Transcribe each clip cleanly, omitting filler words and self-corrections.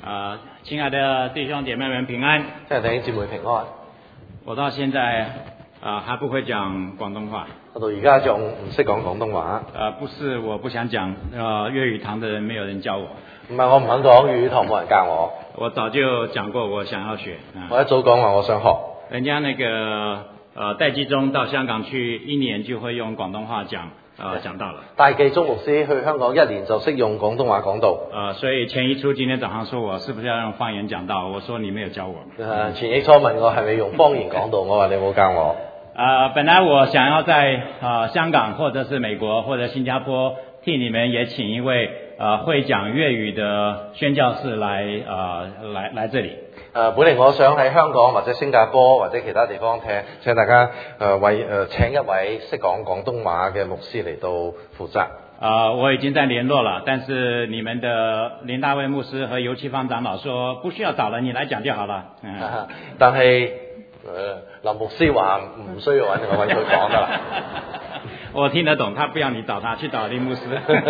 亲愛的弟兄姐妹們平安。 親愛弟兄姊妹平安。 我到現在還不會講廣東話。 我到而家仲唔識講廣東話。 不是我不想講，粵語堂的人沒有人教我。 唔係我唔肯講粵語堂，冇人教我。 我早就講過我想要學。 我一早講話我想學。 人家那個戴季中到香港去1年就會用廣東話講到了。 戴季中牧師去香港1年就識用廣東話講道。 所以前一初今天早上說我是不是要用方言講道，我說你沒有教我。 前一初問我係咪用方言講道，我話你冇教我。 本來我想要在香港或者是美國或者新加坡替你們也請一位會講粵語的宣教士來這裡。本嚟我想喺香港或者新加坡或者其他地方請大家請一位識講廣東話嘅牧師嚟到負責。 我已經在聯絡了，但是你們的林大衛牧師和游啟芳長老說不需要找了，你來講就好了。 但係林牧師話唔需要揾佢講㗎啦。 我聽得懂，他不要你找他，去找林牧師。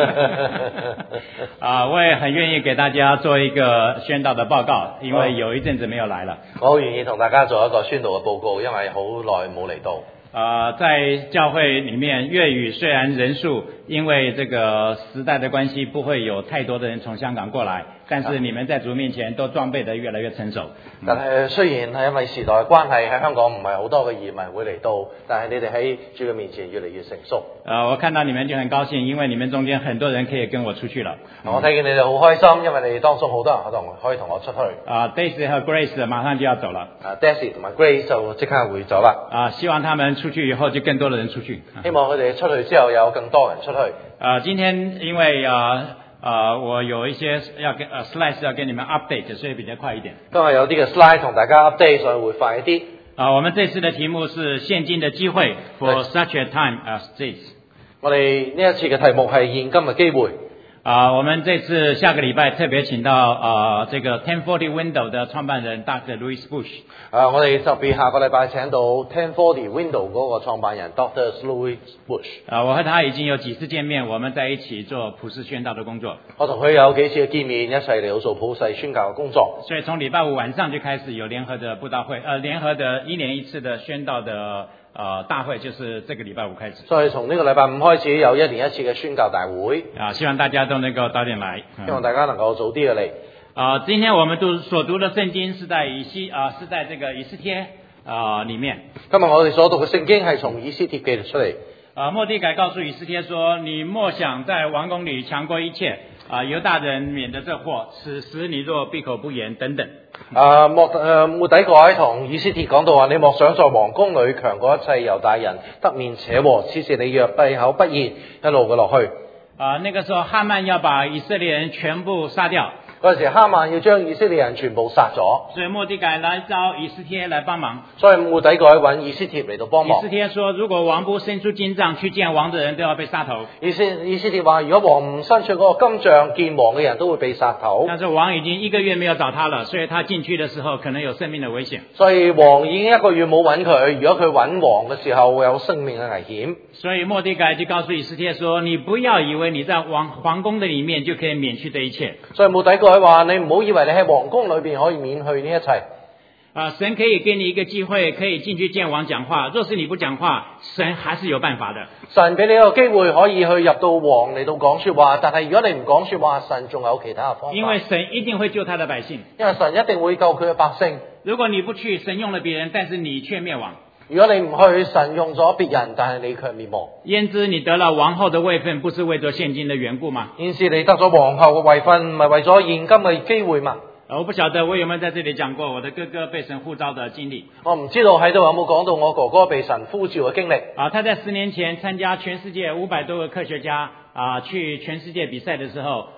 我也很願意給大家做一個宣道的報告，因為有一陣子沒有來了。 我好願意同大家做一個宣道嘅報告，因為好耐冇嚟到。 在教會裡面，粵語雖然人數因為這個時代的關係，不會有太多的人從香港過來，但是你們在主面前都裝備得越來越成熟。 但係雖然係因為時代嘅關係，喺香港唔係好多嘅移民會嚟到，但係你哋喺主嘅面前越嚟越成熟。 我看到你們就很高興，因為你們中間很多人可以跟我出去了。 我睇見你哋好開心，因為你哋當中好多人可以同我出去。 Daisy 和 Grace 馬上就要走了。 Daisy 同埋 Grace 就即刻會走啦。 希望他們出去以後就更多的人出去。 希望佢哋出去之後有更多人出去。 今天因為我有一些slides 要跟你們 update， 所以比較快一點。 今日有啲嘅 slide 同大家 update， 所以會快一啲。 我們這次的題目是現今的機會 for such a time as this。 我哋呢一次嘅題目係現今嘅機會。 我們這次下個禮拜特別請到這個1040 Window 的創辦人 Dr. Louis Bush。 我哋特別下個禮拜請到1040 Window 嗰個創辦人 Dr. Louis Bush。 我和他已經有幾次見面，我們在一起做普世宣道的工作。 我同佢有幾次嘅見面，一齊嚟到做普世宣教嘅工作。 所以從禮拜五晚上就開始有聯合的佈道會，聯合的1年1次的宣道的大會，就是這個禮拜五開始。 所以從呢個禮拜五開始有1年1次嘅宣教大會。 希望大家都能夠早點來。 希望大家能夠早啲嘅嚟。 今天我們所讀的聖經是在這個以斯帖裡面。 今日我哋所讀嘅聖經係從以斯帖記出嚟。 末底改告訴以斯帖說：你莫想在王宮裡強過一切，猶大人免得這禍，此時你若閉口不言等等。 末底改同以斯帖講到話：你莫想在王宮裡強過一切猶大人，得免這禍，此時你若閉口不言，一路嘅落去。 那個時候哈曼要把以色列人全部殺掉。 嗰陣時哈曼要將以色列人全部殺咗， 所以末底改來找以斯帖來幫忙。 所以末底改揾以斯帖嚟到幫忙。 以斯帖說：如果王不伸出金杖去見王的人，都要被殺頭。 以斯帖話：如果王唔伸出嗰個金杖見王嘅人都會被殺頭。 但是王已經1個月沒有找他了，所以他進去的時候可能有生命的危險。 所以王已經1個月冇揾佢，如果佢揾王嘅時候會有生命嘅危險。 所以末底改就告訴以斯帖說：你不要以為你在皇宮的裡面就可以免去這一切。 所以末底改話：你唔好以為你喺皇宮裏邊可以免去呢一切。 神可以給你一個機會，可以進去見王講話。若是你不講話，神還是有辦法的。 神俾你一個機會可以去入到王嚟到講說話，但係如果你唔講說話，神仲有其他嘅方法。 因為神一定會救他的百姓。 因為神一定會救佢嘅百姓。 如果你不去，神用了別人，但是你卻滅亡。 如果你唔去，神用咗別人，但係你卻滅亡。 焉知你得了王后的位分，不是為咗現今的緣故嗎？ 焉知你得咗皇后嘅位分，唔係為咗現今嘅機會嘛？ 我不曉得我有沒有在這裡講過我的哥哥被神呼召的經歷。 我唔知道喺度有冇講到我哥哥被神呼召嘅經歷。 他在10年前參加全世界500多個科學家去全世界比賽的時候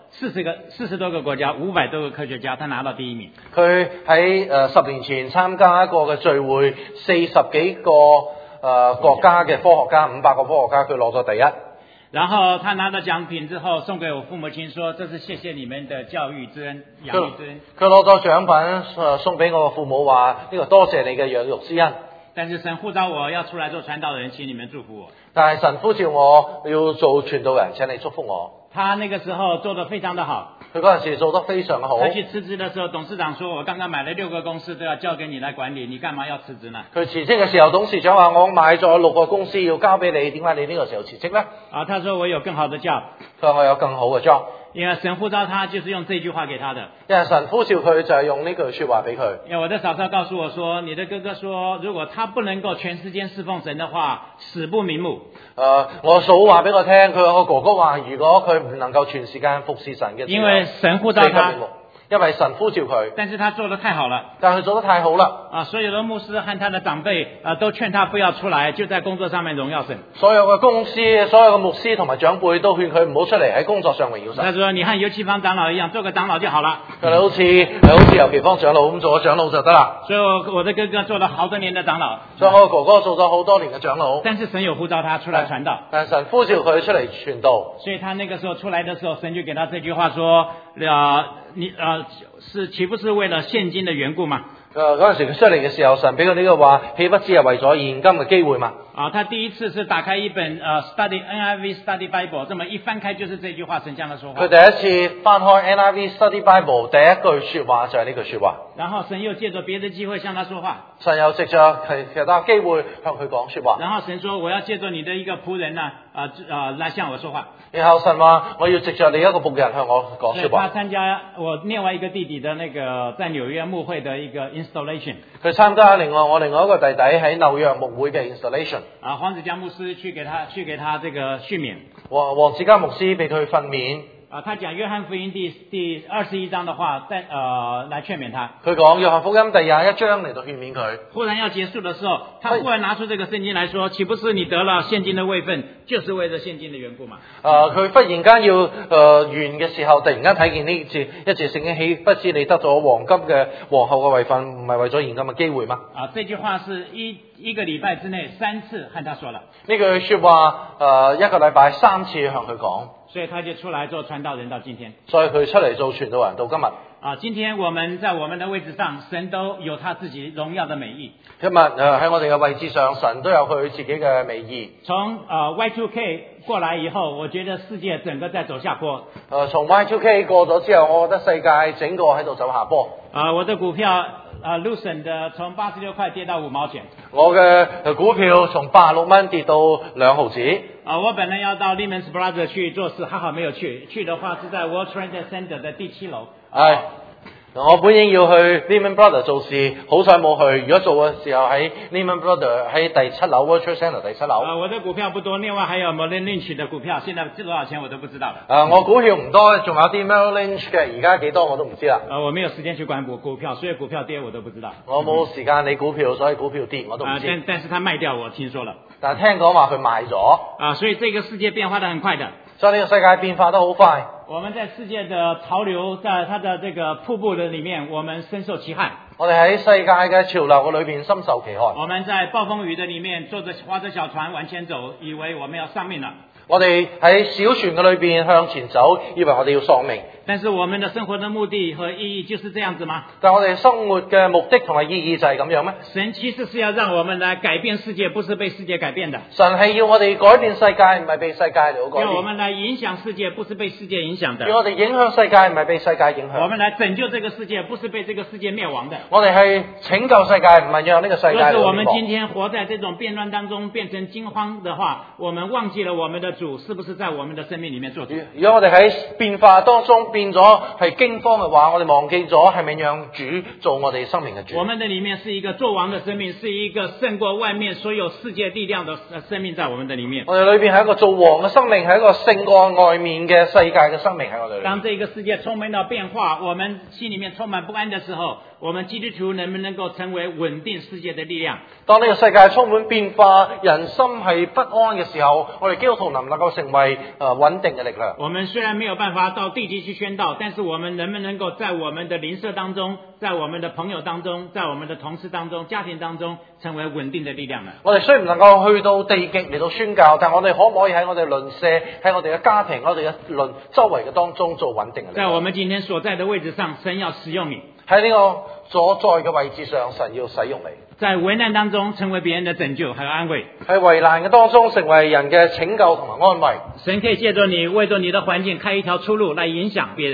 ，40多個國家500多個科學家，他拿到第1名。佢喺10年前參加一個嘅聚會，40幾個國家嘅科學家，500個科學家，佢攞咗第1。 然後他拿到獎品之後，送給我父母親說：這是謝謝你們的教育之恩、養育之恩。 佢攞咗獎品送俾我父母話：呢個多謝你嘅養育之恩。 但是神呼召我要出來做傳道人，請你們祝福我。 但係神呼召我要做傳道人，請你祝福我。 他那個時候做得非常的好。 佢嗰陣時做得非常嘅好。 他去辭職的時候，董事長說：我剛剛買了6個公司，都要交給你來管理，你幹嘛要辭職呢？ 佢辭職嘅時候，董事長話：我買咗6個公司要交俾你，點解你呢個時候辭職呢？ 他說：我有更好的 job。 佢話：我有更好嘅 job。 因為神呼召他，就是用這句話給他的。 因為神呼召佢就係用呢句説話俾佢。 因為我的嫂嫂告訴我說，你的哥哥說，如果他不能夠全時間侍奉神的話，死不瞑目。 我嫂話俾我聽，佢我哥哥話，如果佢唔能夠全時間服侍神嘅時候， 因為神呼召他。 因為神呼召佢， 但是他做得太好了， 但係佢做得太好啦。 所有的牧師和他的長輩都勸他不要出來，就在工作上面榮耀神。 所有嘅公司、所有嘅牧師同埋長輩都勸佢唔好出嚟喺工作上榮耀神。 他說：你和油漆坊長老一樣，做個長老就好了。 佢好似油漆坊長老咁做咗長老就得啦。 所以我的哥哥做了好多年的長老， 所以我哥哥做咗好多年嘅長老。 但是神有呼召他出來傳道， 但神呼召佢出嚟傳道， 所以他那個時候出來的時候，神就給他這句話說：你是豈不是為了現今的緣故嗎？ 嗰陣時佢出嚟嘅時候，神俾佢呢個話，豈不知係為咗現今嘅機會嘛？ 他第一次是打開一本NIV Study Bible，這麼一翻開就是這句話，神向他說話。 佢第一次翻開 NIV Study Bible，第一句說話就係呢句說話。 然後神又借着別的機會向他說話。神又藉着其他機會向佢講說話。 然後神說：我要借着你的一個僕人呢，來向我說話。 然後神話：我要藉着你一個僕人向我講說話。 他參加我另外一個弟弟的那個在紐約牧會的一個 installation。 佢參加另外一個弟弟喺紐約牧會嘅 installation。 黃子嘉牧師去給他這個訓勉。 黃子嘉牧師俾佢訓勉。 他講約翰福音第21章的話，來勸勉他。 佢講約翰福音第21章嚟到勸勉佢。 忽然要結束的時候，他忽然拿出這個聖經來說：豈不是你得了現今的位分，就是為了現今的緣故嘛？ 佢忽然間要完嘅時候，突然間睇見呢一節聖經，豈不知你得咗皇后嘅位分，唔係為咗現今嘅機會嗎？ 這句話是一個禮拜之內3次和他說了。 呢句說話一個禮拜3次向佢講。 所以他就出來做傳道人到今天。 所以佢出嚟做傳道人到今日。 今天我們在我們的位置上，神都有他自己榮耀的美意。 今日喺我哋嘅位置上，神都有佢自己嘅美意。 從Y2K 過來以後，我覺得世界整個在走下坡。 從 Y2K 過咗之後，我覺得世界整個喺度走下坡。 我的股票Lucent 的從86塊跌到5毛錢。 我嘅股票從86蚊跌到2毫子。 我本來要到 Lehman Brothers 去做事，還好沒有去。去的話是在 World Trade Center 的第7樓。我本應要去 Lehman Brothers 做事，好彩冇去。如果做嘅時候喺 Lehman Brothers 喺第7樓 World Trade Center 第7樓。 我的股票不多，另外還有 Merrill Lynch 的股票，現在多少錢我都不知道。 我股票唔多，仲有啲 Merrill Lynch 嘅，而家幾多我都唔知啦。 我沒有時間去管股票，所以股票跌我都不知道。 我冇時間理股票，所以股票跌我都唔知。 但是他賣掉，我聽說了。 但係聽講話佢賣咗。 所以這個世界變化得很快的。 所以呢個世界變化得好快。 我們在世界的潮流，在它的這個瀑布的裏面，我們深受其害。 我哋喺世界嘅潮流嘅裏邊深受其害。 我們在暴風雨的裏面划着小船往前走，以為我們要喪命了。 我哋喺小船嘅裏邊向前走，以為我哋要喪命。 但是我們的生活的目的和意義就是這樣子嗎？ 但我哋生活嘅目的同埋意義就係咁樣咩？ 神其實是要讓我們來改變世界，不是被世界改變的。 神係要我哋改變世界，唔係被世界嚟改變。 要我們來影響世界，不是被世界影響的。 要我哋影響世界，唔係被世界影響。 我們來拯救這個世界，不是被這個世界滅亡的。 我哋係拯救世界，唔係讓呢個世界滅亡。 若是我們今天活在這種變亂當中，變成驚慌的話，我們忘記了我們的主是不是在我們的生命裏面做主？ 如果我哋喺變化當中變咗係驚慌嘅話，我哋忘記咗係咪讓主做我哋生命嘅主？ 我們的裏面是一個作王的生命，是一個勝過外面所有世界力量的生命在我們的裏面。 我哋裏邊係一個做王嘅生命，係一個勝過外面嘅世界嘅生命喺我哋裏面。 當這個世界充滿了變化，我們心裏面充滿不安的時候，我們基督徒能不能夠成為穩定世界的力量？ 當呢個世界充滿變化，人心係不安嘅時候，我哋基督徒能唔能夠成為穩定嘅力量？ 我們雖然沒有辦法到地極去宣道，但是我們能不能夠在我們的鄰舍當中，在我們的朋友當中，在我們的同事當中、家庭當中，成為穩定的力量呢？ 我哋雖然唔能夠去到地極嚟到宣教，但我哋可唔可以喺我哋鄰舍、喺我哋嘅家庭、我哋嘅周圍嘅當中做穩定嘅力量？ 在我們今天所在的位置上，神要使用你。 喺呢個所在嘅位置上，神要使用你。 在危難當中成為別人的拯救還有安慰。 喺危難嘅當中成為人嘅拯救同埋安慰。 神可以借着你，為着你的環境開一條出路來影響別人。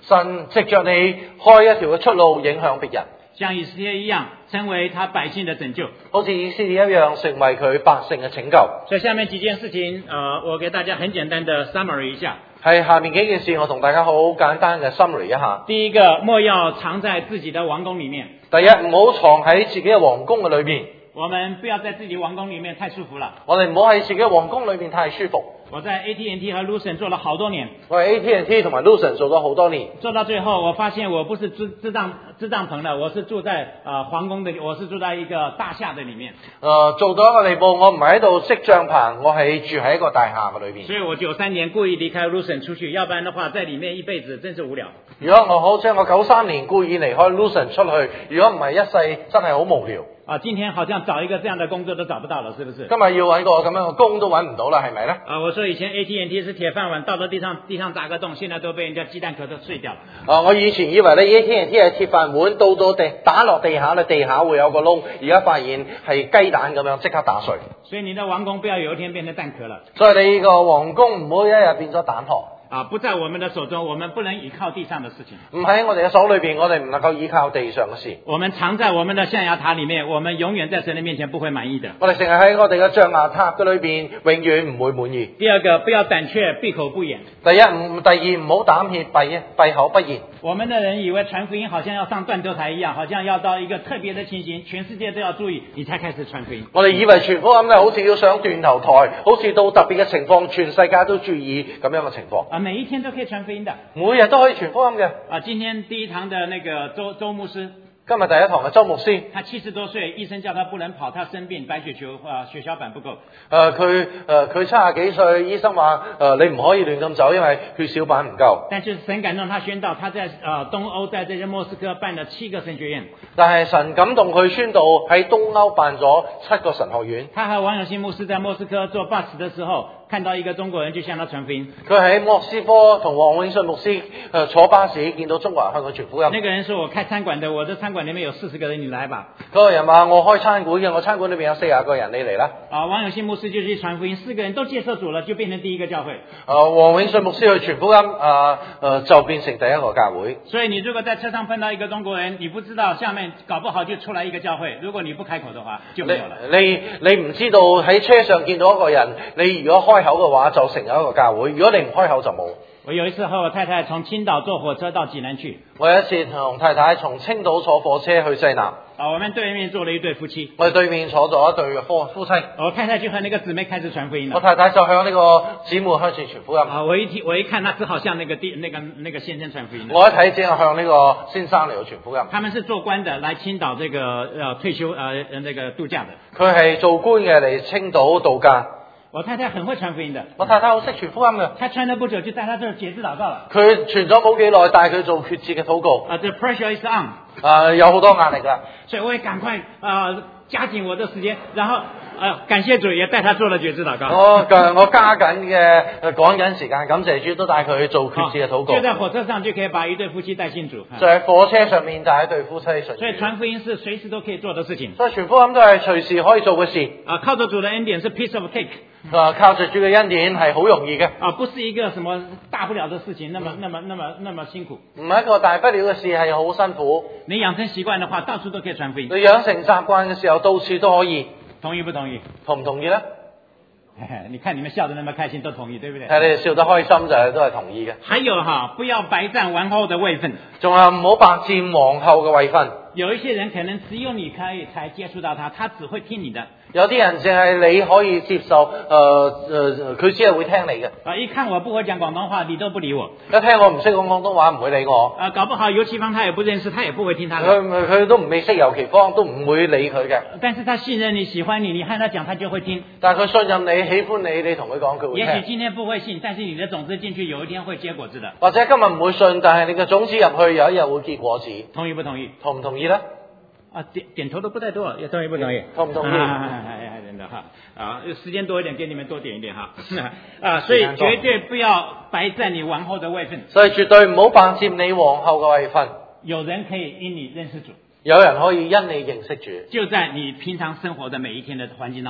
神藉着你開一條嘅出路，影響別人， 像以斯帖一樣，成為他百姓的拯救。 好似以斯帖一樣，成為佢百姓嘅拯救。 所以下面幾件事情，我給大家很簡單的 summary 一下。 係下面幾件事，我同大家好簡單嘅 summary 一下。 第一個，莫要藏在自己的王宮裡面。 第一，唔好藏喺自己嘅皇宮嘅裏邊。 我們不要在自己王宮裡面太舒服了。 我哋唔好喺自己嘅皇宮裏邊太舒服。 我在 AT&T 和 Lucent 做了好多年。 我喺 AT&T 同埋 Lucent 做咗好多年。 做到最後，我發現我不是支帳篷的，我是住在皇宮的，我是住在一個大廈的裡面。 做到一個地步，我唔係喺度織帳篷，我係住喺一個大廈嘅裏邊。 所以我93年故意離開 Lucent 出去，要不然的話，在裡面一輩子真是無聊。 如果我93年故意離開 Lucent 出去，如果唔係一世真係好無聊。 今天好像找一個這樣的工作都找不到了，是不是？ 今日要揾個咁樣嘅工都揾唔到啦，係咪呢？ 我說以前 AT&T 是鐵飯碗，到咗地上砸個洞，現在都被人家雞蛋殼都碎掉了。 我以前以為咧 AT&T 係鐵飯碗，到打落地下咧，地下會有個窿，而家發現係雞蛋咁樣，即刻打碎。 所以你的王宮不要有一天變成蛋殼了。 所以你個皇宮唔好一日變咗蛋殼。 不在我們的手中，我們不能依靠地上的事情。 唔喺我哋嘅手裏邊，我哋唔能夠依靠地上嘅事。 我們藏在我們的象牙塔裏面，我們永遠在神的面前不會滿意的。 我哋成日喺我哋嘅象牙塔嘅裏邊，永遠唔會滿意。 第二個，不要膽怯，閉口不言。 第二唔好膽怯，閉口不言。 我們的人以為傳福音好像要上斷頭台一樣，好像要到一個特別的情形，全世界都要注意，你才開始傳福音。 我哋以為傳福音咧，好似要上斷頭台，好似到特別嘅情況，全世界都注意咁樣嘅情況。 每一天都可以傳福音的， 每日都可以傳福音嘅。 今天第一堂的那個周牧師， 今日第一堂嘅周牧師， 他70多歲，醫生叫他不能跑，他生病，白血球血小板不夠。 佢70幾歲，醫生話你唔可以亂咁走，因為血小板唔夠。 但就是神感動他宣道，他在東歐在這些莫斯科辦了7個神學院。 但係神感動佢宣道喺東歐辦咗7個神學院。 他和王永信牧師在莫斯科做 bus 的時候，看到一個中國人就向他傳福音。 佢喺莫斯科同王永信牧師坐巴士，見到中國人向佢傳福音。 那個人說：我開餐館的，我的餐館裏面有40個人，你來吧。 嗰個人話：我開餐館嘅，我餐館裏面有40個人，你嚟啦。 王永信牧師就去傳福音，4個人都接受主了，就變成第一個教會。 王永信牧師去傳福音，就變成第一個教會。 所以你如果在車上碰到一個中國人，你不知道下面搞不好就出來一個教會。如果你不開口的話，就沒有了。 你唔知道喺車上見到一個人，你如果開口嘅話，就成有一個教會；如果你唔開口就冇。 我有一次和我太太從青島坐火車到濟南去。 我有一次同太太從青島坐火車去濟南。 我們對面坐了一對夫妻。 我哋對面坐咗一對夫妻。 我太太就和那個姊妹開始傳福音了。 我太太就向呢個姊妹開始傳福音。 我一看，他只好向那個先生傳福音。 我一睇，只係向呢個先生嚟到傳福音。 他們是做官的，來青島這個退休那個度假的。 佢係做官嘅，嚟青島度假。 我太太很會傳福音的。 我太太好識傳福音嘅。 她傳了不久就帶她做節制禱告了。 佢傳咗冇幾耐，帶佢做決志嘅禱告。 The pressure is on。 有好多壓力㗎。 所以我也趕快加緊我的時間，然後感謝主也帶他做了決志禱告。 我加緊嘅趕緊時間，感謝主都帶佢去做決志嘅禱告。 就在火車上就可以把一對夫妻帶信主。 就喺火車上面帶一對夫妻信主。 所以傳福音是隨時都可以做的事情。 所以傳福音都係隨時可以做嘅事。 靠着主的恩典是 piece of cake。 靠着主嘅恩典係好容易嘅。 不是一個什麼大不了的事情，那麼辛苦。 唔係一個大不了嘅事，係好辛苦。 你養成習慣的話，到處都可以傳福音。 你養成習慣嘅時候，到處都可以。 同意不同意？ 同唔同意呢？ 你看你們笑得那麼開心，都同意，對不對？ 係你哋笑得開心就係都係同意嘅。 還有不要白佔王后的位分。仲有唔好白佔皇后嘅位分。 有一些人可能只有你可以才接觸到他，他只會聽你的。 有啲人淨係你可以接受，佢只係會聽你嘅。 一看我不會講廣東話，你都不理我。 一聽我唔識講廣東話，唔會理我。 搞不好尤其方他也不認識，他也不會聽他的。 佢都唔未識尤其方，都唔會理佢嘅。 但是他信任你、喜歡你，你和他講，他就會聽。 但係佢信任你、喜歡你，你同佢講，佢會聽。 也許今天不會信，但是你的種子進去，有一天會結果子的。 或者今日唔會信，但係你嘅種子入去，有一日會結果子。 同意不同意？ 同唔同意呢？ 點頭都不太多，也同意不同意？ 同唔同意？ 真的時間多一點，給你們多點一點所以絕對不要白佔你王后的位分。 所以絕對唔好白佔你皇后嘅位分。 有人可以因你認識主， 有人可以因你認識主， 就在你平常生活的每一天的環境當中。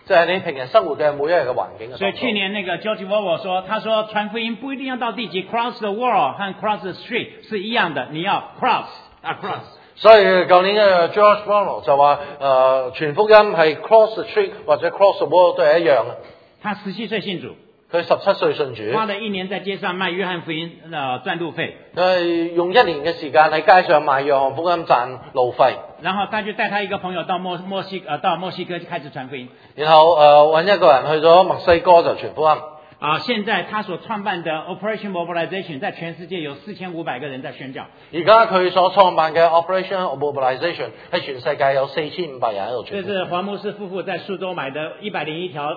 就係你平日生活嘅每一日嘅環境嘅。 所以去年那個 George Orwell 說，他說傳福音不一定要到地極 ，cross the world 和 cross the street 是一樣的，你要 cross。 所以舊年嘅 George Orwell 就話傳福音係 cross the street 或者 cross the world 都係一樣嘅。 他17歲信主。 佢17歲信主， 花了1年在街上賣約翰福音賺路費。 用1年嘅時間喺街上賣約翰福音賺路費。 然後他就帶他一個朋友到墨西哥就開始傳福音。 然後揾一個人去咗墨西哥就傳福音。 現在他所創辦的 Operation Mobilization 在全世界有4500個人在宣教。 而家佢所創辦嘅 Operation Mobilization 喺全世界有4500人喺度傳福音。 這是黃牧師夫婦在蘇州買的101條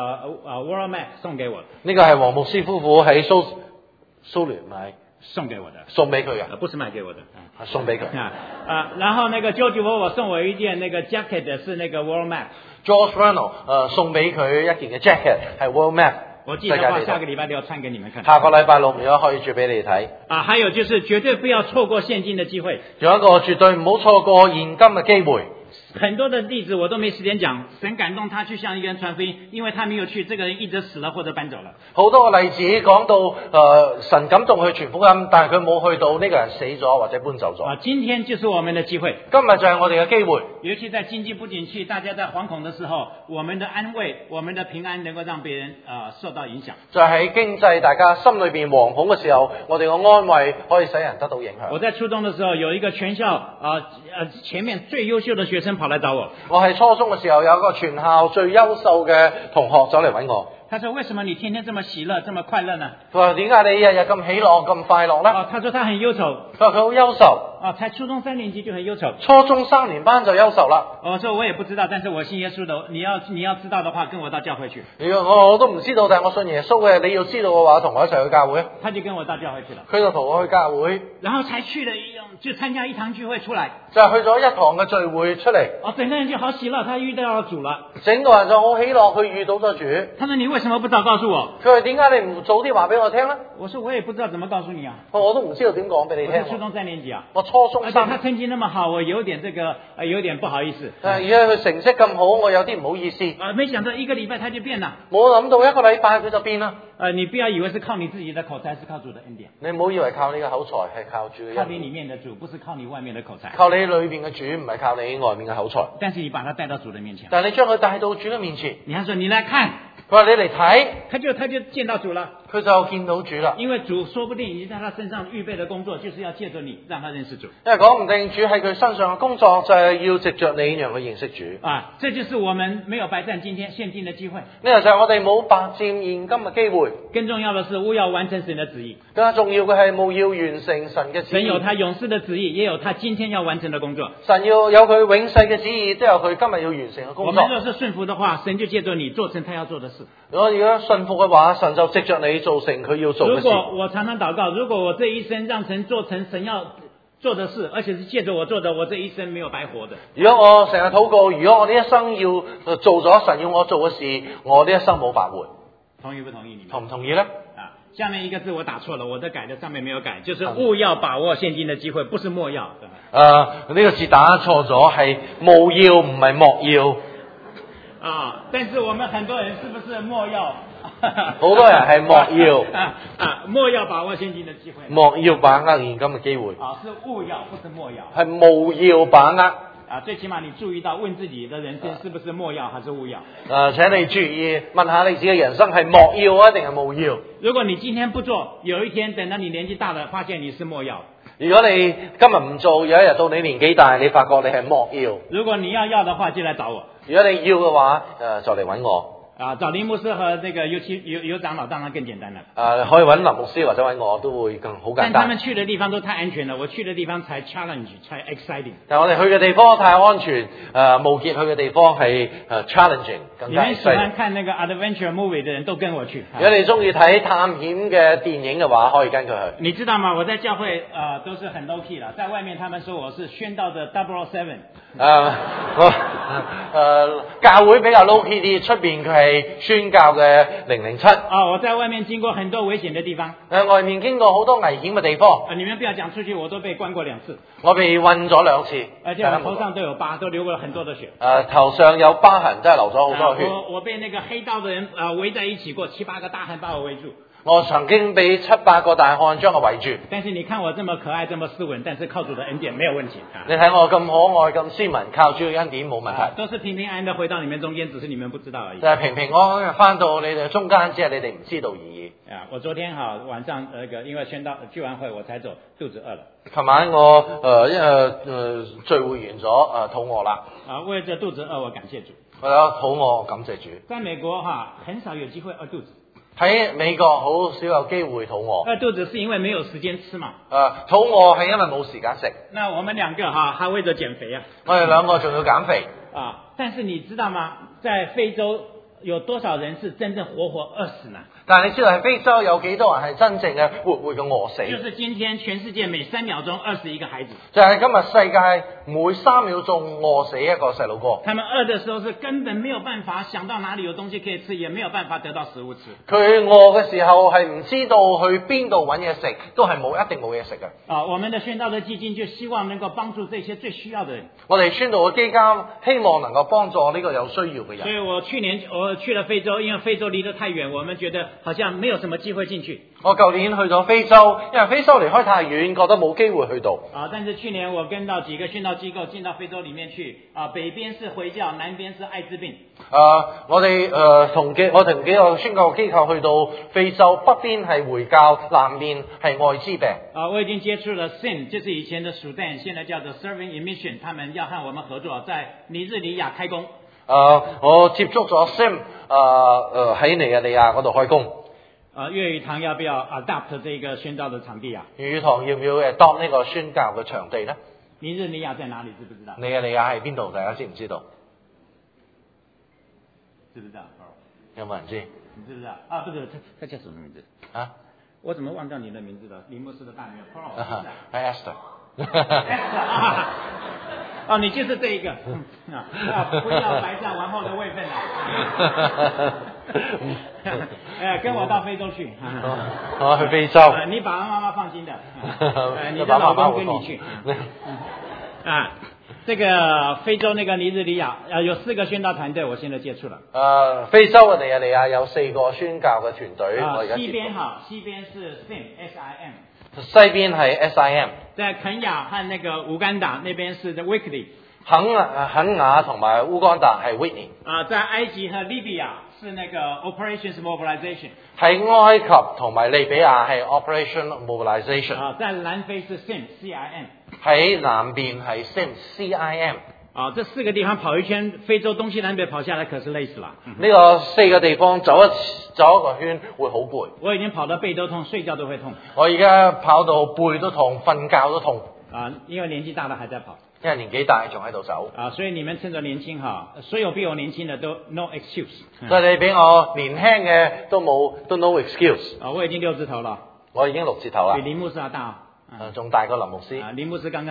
World Map 送給我。 呢個係黃牧師夫婦喺蘇聯買送給我的， 送俾佢嘅， 不是買給我的， 送俾佢。 然後那個 George Orwell 送我一件那個 jacket 是那個 World Map。George Orwell 送俾佢一件嘅 jacket 係 World Map。 我記得話下個禮拜都要穿給你們看。 下個禮拜6如果可以住俾你睇。 還有就是絕對不要錯過現今的機會。 仲有一個絕對唔好錯過現今嘅機會。 很多的例子我都沒時間講，神感動他去向一個人傳福音，因為他沒有去，這個人一直死了或者搬走了。 好多個例子講到神感動去傳福音，但係佢冇去到，呢個人死咗或者搬走咗。 今天就是我們的機會， 今日就係我哋嘅機會。 尤其在經濟不景氣，大家在惶恐的時候，我們的安慰、我們的平安能夠讓別人受到影響。 就喺經濟大家心裏邊惶恐嘅時候，我哋嘅安慰可以使人得到影響。 我在初中的時候，有一個全校前面最優秀的學生跑來找我。 我喺初中嘅時候，有一個全校最優秀嘅同學走嚟揾我。 他說：為什麼你天天這麼喜樂，這麼快樂呢？ 佢話：點解你日日咁喜樂咁快樂呢？ 他說他很憂愁。 佢話佢好憂愁。 才初中3年級就很憂愁。 初中3年班就憂愁啦。 我說我也不知道，但是我信耶穌的，你要知道的話，跟我到教會去。 我都唔知道，但係我信耶穌嘅，你要知道嘅話，同我一齊去教會。 他就跟我到教會去了。 佢就同我去教會， 然後才去了就參加一堂聚會出來。 就去咗一堂嘅聚會出嚟。 整個人就好喜樂，他遇到了主了。 整個人就好喜樂，佢遇到咗主。 他說：你為什麼不早告訴我？ 佢話：點解你唔早啲話俾我聽呢？ 我說：我也不知道怎麼告訴你啊。 我都唔知道點講俾你聽。 我初中3年級啊。 我初中3。而且他成績那麼好，我有點有點不好意思。 而且佢成績咁好，我有啲唔好意思。 沒想到1個禮拜他就變了。 冇諗到1個禮拜佢就變啦。 你不要以為是靠你自己的口才，是靠主的恩典。 你唔好以為靠你嘅口才係靠主嘅恩典。 靠你裡面的主，不是靠你外面的口才。 靠你裏邊嘅主，唔係靠你外面嘅口才。 但是你把他帶到主的面前。 但係你將佢帶到主嘅面前。 你還說你來看。 佢話你嚟睇。 他就見到主了。 佢就見到主啦。 因為主說不定已經在他身上預備的工作，就是要借着你讓他認識主。 因為講唔定主喺佢身上嘅工作就係要藉着你讓佢認識主。 這就是我們沒有白佔現今的機會。 呢個就係我哋冇白佔現今嘅機會。 更重要的是，務要完成神的旨意。 更加重要嘅係務要完成神嘅旨意。 神有他永世的旨意，也有他今天要完成的工作。 神要有佢永世嘅旨意，都有佢今日要完成嘅工作。 我們若是順服的話，神就借着你做成他要做的事。 如果順服嘅話，神就藉着你做成佢要做嘅事。 如果我常常禱告，如果我這一生讓神做成神要做的事，而且是借着我做的，我這一生沒有白活的。 如果我成日禱告，如果我呢一生要做咗神要我做嘅事，我呢一生冇白活。 同意不同意？你同唔同意呢？ 下面一個字我打錯了，我的改的上面沒有改，就是務要把握現今的機會，不是莫要。 呢個字打錯咗，係務要唔係莫要。 但是我們很多人是不是莫要？ 好多人係莫要。 莫要把握現今的機會。 莫要把握現今嘅機會。 是務要，不是莫要。 係務要把握。 最起碼你注意到問自己的人生是不是莫要還是務要？ 請你注意問下你自己嘅人生係莫要啊定係務要？ 如果你今天不做，有一天等到你年紀大了，發現你是莫要。 如果你今日唔做，有一日到你年紀大，你發覺你係莫要。 如果你要的話，就來找我。 如果你要嘅話，就嚟揾我。找林牧師和那個有長老當然更簡單了。 可以揾林牧師或者揾我都會更好簡單。 但他們去的地方都太安全了，我去的地方才 challenge，才 exciting。 但我哋去嘅地方太安全，無結去嘅地方係challenging，更加 exciting。 你們喜歡看那個 adventure movie 的人都跟我去。 如果你中意睇探險嘅電影嘅話，可以跟佢去。 你知道嗎？我在教會都是很 low key 啦，在外面他們說我是宣道的007。 教會比較 low key 啲，出邊佢係係宣教嘅007。 我在外面經過很多危險的地方。 外面經過好多危險嘅地方。 你們不要講出去，我都被關過2次。 我被韞咗2次。 而且我頭上都有疤，都流過很多的血。 頭上有疤痕，真係流咗好多血。 我被那個黑道的人圍在一起過，7、8個大漢把我圍住。 我曾經被7、8個大漢將我圍住。 但是你看我這麼可愛，這麼斯文，但是靠主的恩典沒有問題。 你睇我咁可愛咁斯文，靠主嘅恩典冇問題。 都是平平安安的回到你們中間，只是你們不知道而已。 就係平平安安翻到你哋中間，只係你哋唔知道而已。 我昨天晚上因為宣道聚完會我才走，肚子餓了。 琴晚我因為聚會完咗肚餓啦。 為咗肚子餓，我感謝主。 我有肚餓，感謝主。 在美國很少有機會餓肚子。 喺美國好少有機會肚餓。 餓肚子是因為沒有時間吃嘛。 肚餓係因為冇時間食。 那我們2個還為咗減肥啊。 我哋2個仲要減肥。 但是你知道嗎？在非洲有多少人是真正活餓死呢？ 但係你知道喺非洲有幾多人係真正嘅活嘅餓死？ 就是今天全世界每3秒鐘21個孩子。 就係今日世界每3秒鐘餓死一個細路哥。 他們餓的時候是根本沒有辦法想到哪裡有東西可以吃，也沒有辦法得到食物吃。 佢餓嘅時候係唔知道去邊度揾嘢食，都係一定冇嘢食嘅。 我們的宣道的基金就希望能夠幫助這些最需要的人。 我哋宣道嘅基金希望能夠幫助呢個有需要嘅人。 所以我去年去了非洲，因為非洲離得太遠，我們覺得好像沒有什麼機會進去。 我舊年去咗非洲，因為非洲離開太遠，覺得冇機會去到。 但是去年我跟到幾個宣道機構進到非洲裡面去，北邊是回教，南邊是艾滋病。 我同幾個宣教機構去到非洲，北邊係回教，南邊係艾滋病。 我已經接觸了 SIM， 就是以前的蘇丹，現在叫做 Serving in Mission， 他們要和我們合作，在尼日利亞開工。 我接觸咗 SIM， 喺尼日利亞嗰度開工。 粵語堂要不要 adopt 這個宣教的場地啊？ 粵語堂要唔要adopt呢個宣教嘅場地呢？ 尼日利亞在哪裡？知不知道？ 尼日利亞係邊度？大家知唔知道？ 知不知道？ 有冇人知？ 你知不知道？不是，他叫什麼名字？我怎麼忘掉你的名字了？林牧師的大女兒。 係 Esther。 你就是這一個。不要白佔王后的位分了。跟我到非洲去。 我去非洲。 你爸爸媽媽放心的。你的老公跟你去。這個非洲那個尼日利亞有4個宣道團隊，我現在接觸了。 非洲嘅尼日利亞有4個宣教嘅團隊，我而家接觸。 西邊是 SIM， 西邊係 SIM。在肯亞和那個烏干達那邊是 Weekly。 肯亞同埋烏干達係 Whitney。 在埃及和利比亞是那個 Operations Mobilization。 喺埃及同埋利比亞係 Operation Mobilization。 在南非是 CIM。 喺南邊係 CIM。 這4個地方跑一圈，非洲東西南北跑下來，可是累死了。 呢個4個地方走一個圈會好攰。我已經跑到背都痛，睡覺都會痛。 我而家跑到背都痛，瞓覺都痛。 因為年紀大了還在跑。 因為年紀大仲喺度走。 所以你們趁着年輕所有比我年輕的都 no excuse。 所以你比我年輕嘅都 no excuse。 我已經6字頭了。 我已經6字頭啦。 比林牧師大。 仲大過林牧師。 林牧師剛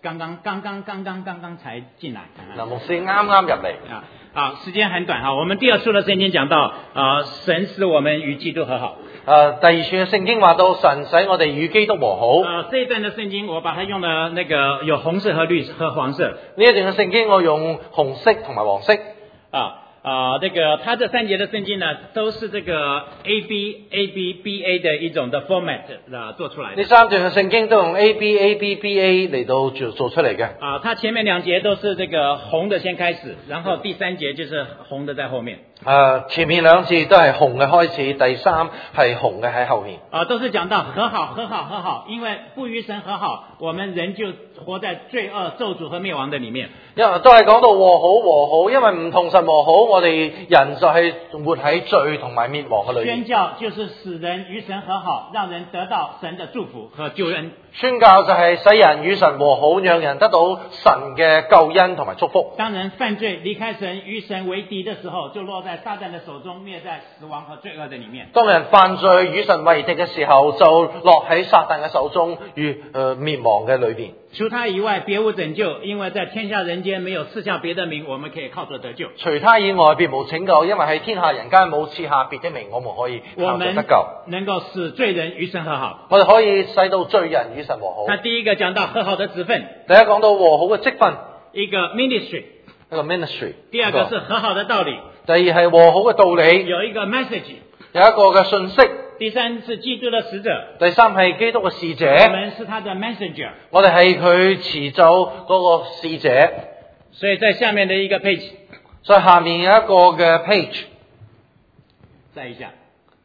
剛才進來。 林牧師啱入嚟。 時間很短我們第2處的聖經講到神使我們與基督和好。 第2處嘅聖經話到神使我哋與基督和好。 這一段的聖經我把它用了那個有紅色和綠色和黃色。 呢一段嘅聖經我用紅色同埋黃色。 這個它這3節的聖經呢，都是這個 ABABBA 的一種的 format 做出來的。呢3段嘅聖經都用 ABABBA 嚟到做出嚟嘅。它前面2節都是這個紅的先開始，然後第3節就是紅的在後面。 前面2節都係紅嘅開始，第3係紅嘅喺後面。 都是講到和好，因為不與神和好，我們人就活在罪惡、咒詛和滅亡的裡面。因為都係講到和好，因為唔同神和好，我哋人就係活喺罪同埋滅亡嘅裏面。 宣教就是使人與神和好，讓人得到神的祝福和救恩。 宣教就係使人與神和好，讓人得到神嘅救恩同埋祝福。 當人犯罪離開神，與神為敵的時候，就落在撒旦的手中，灭在死亡和罪惡的裡面。 當人犯罪與神為敵嘅時候，就落喺撒旦嘅手中與滅亡嘅裏邊。 除他以外別無拯救，因為在天下人間沒有賜下別的名，我們可以靠着得救。 除他以外別無拯救，因為喺天下人間冇賜下別的名，我們可以靠着得救。 能夠使罪人與神和好。 我哋可以使到罪人與神和好。 他第一個講到和好的職分， 第一講到和好嘅職分， 一個 ministry， 一個 ministry。 第二個是和好的道理， 第二係和好嘅道理， 有一個 message， 有一個嘅信息。 第三是基督的使者， 第三係基督嘅使者， 我們是他的 messenger， 我哋係佢持走嗰個使者。 所以在下面的一個 page， 所以下面有一個嘅 page， 再一下，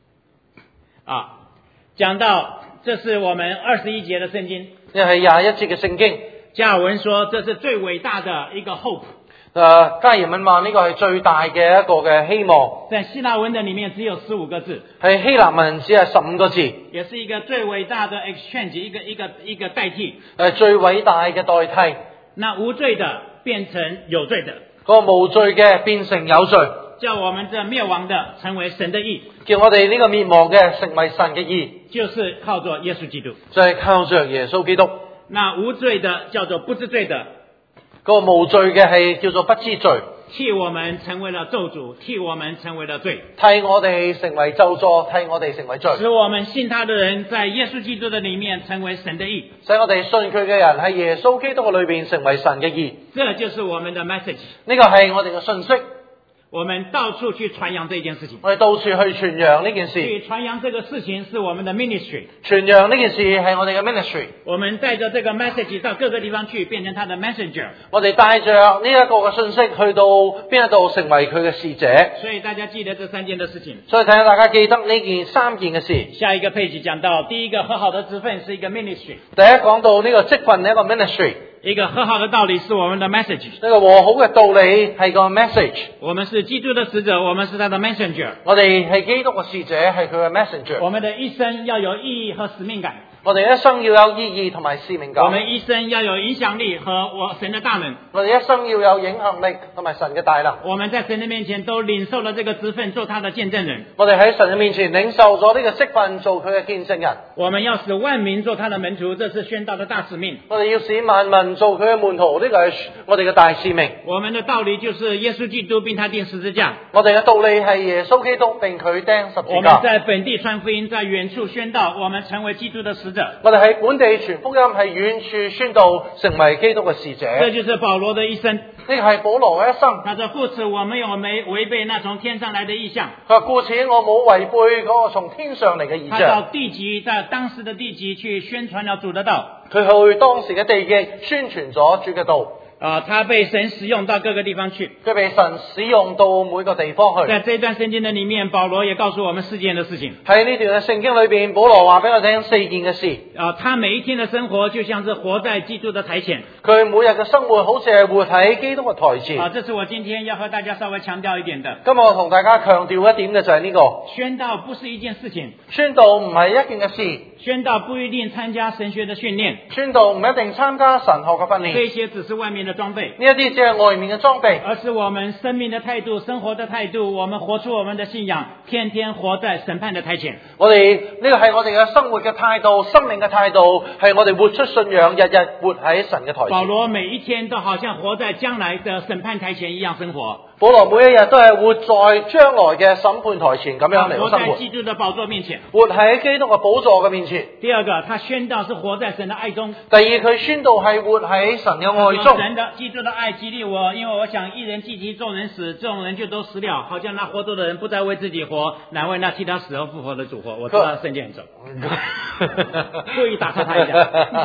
講到這是我們21節的聖經， 呢係21節嘅聖經。 加爾文說這是最偉大的一個 hope， 加爾文話呢個係最大嘅一個嘅希望。 在希臘文的裡面只有15個字， 係希臘文只係15個字， 也是一個最偉大的 exchange， 一個代替。 最偉大嘅代替。 那無罪的變成有罪的， 個無罪嘅變成有罪， 叫我們這滅亡的成為神的義， 叫我哋呢個滅亡嘅成為神嘅義， 就是靠着耶穌基督。 就係靠着耶穌基督。 那無罪的叫做不知罪的， 個無罪嘅係叫做不知罪， 替我們成為了咒詛，替我們成為了罪， 替我哋成為咒詛，替我哋成為罪， 使我們信他的人在耶穌基督的裡面成為神的義， 使我哋信佢嘅人喺耶穌基督嘅裏邊成為神嘅義。 這就是我們的 message。 呢個係我哋嘅信息。 我們到處去傳揚這件事情， 我哋到處去傳揚呢件事。 去傳揚這個事情是我們的 ministry， 傳揚呢件事係我哋嘅 ministry。 我們帶着這個 message 到各個地方去，變成他的 messenger。 我哋帶着呢一個嘅信息去到邊一度，成為佢嘅使者。 所以大家記得這3件的事情。 所以睇下大家記得呢3件嘅事。 下一個 page 講到第一個和好的職分是一個 ministry， 第一講到呢個職分係一個 ministry。 一個和好的道理是我們的 message， 呢個和好嘅道理係個 message。 我們是基督的使者，我們是他的 messenger。 我哋係基督嘅使者，係佢嘅 messenger。 我們的一生要有意義和使命感。 我哋一生要有意義同埋使命感。 我們一生要有影響力和神的大能。 我哋一生要有影響力同埋神嘅大能。 我們在神的面前都領受了這個職分，做他的見證人。 我哋喺神嘅面前領受咗呢個職分，做佢嘅見證人。 我們要使萬民做他的門徒，這是宣道的大使命。 我哋要使萬民做佢嘅門徒，呢個係我哋嘅大使命。 我們的道理就是耶穌基督並他釘十字架。 我哋嘅道理係耶穌基督並佢釘十字架。 我們在本地傳福音，在遠處宣道，我們成為基督的使者。 我哋喺本地傳福音，喺遠處宣道，成為基督嘅使者。 這就是保羅的一生。 呢個係保羅嘅一生。 他說：故此我沒有違背那從天上來的異象。 佢話：故此我冇違背嗰個從天上嚟嘅異象。 他到地極，在當時的地極去宣傳了主的道。 佢去當時嘅地極宣傳咗主嘅道。 他被神使用到各個地方去。 佢被神使用到每個地方去。 在這段聖經的裡面，保羅也告訴我們4件的事情。 喺呢段嘅聖經裏邊，保羅話俾我聽4件嘅事。 他每一天的生活就像是活在基督的台前。 佢每日嘅生活好似係活喺基督嘅台前。 這是我今天要和大家稍微強調一點的。 今日我同大家強調一點嘅就係呢個。 宣道不是一件事情。 宣道唔係一件嘅事。 宣道不一定參加神學的訓練。 宣道唔一定參加神學嘅訓練。 這些只是外面的裝備。 呢一啲只係外面嘅裝備。 而是我們生命的態度、生活的態度，我們活出我們的信仰，天天活在審判的台前。 我哋呢個係我哋嘅生活嘅態度、生命嘅態度，係我哋活出信仰，日日活喺神嘅台前。 保羅每一天都好像活在將來的審判台前一樣生活。 保羅每一日都係活在將來嘅審判台前咁樣嚟生活。 活在基督的寶座面前。 活喺基督嘅寶座嘅面前。 第二個，他宣道是活在神的愛中。 第二，佢宣道係活喺神嘅愛中。 神的基督的愛激勵我，因為我想一人既替眾人死，眾人就都死了，好像那活着的人不再為自己活，乃為那替他死而復活的主活。我知道聖經很重，故意打岔他一下。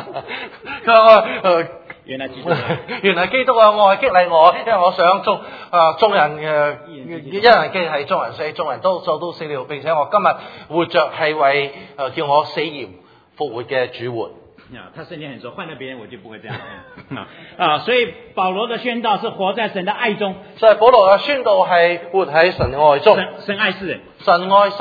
原來基督嘅愛激勵我，因為我想眾人一人既係眾人死，眾人都死了，並且我今日活着係為叫我死而復活嘅主活。 他聖經很說，換了別人我就不會這樣。所以保羅的宣道是活在神的愛中。 所以保羅嘅宣道係活喺神嘅愛中。 神愛世人， 神愛世人。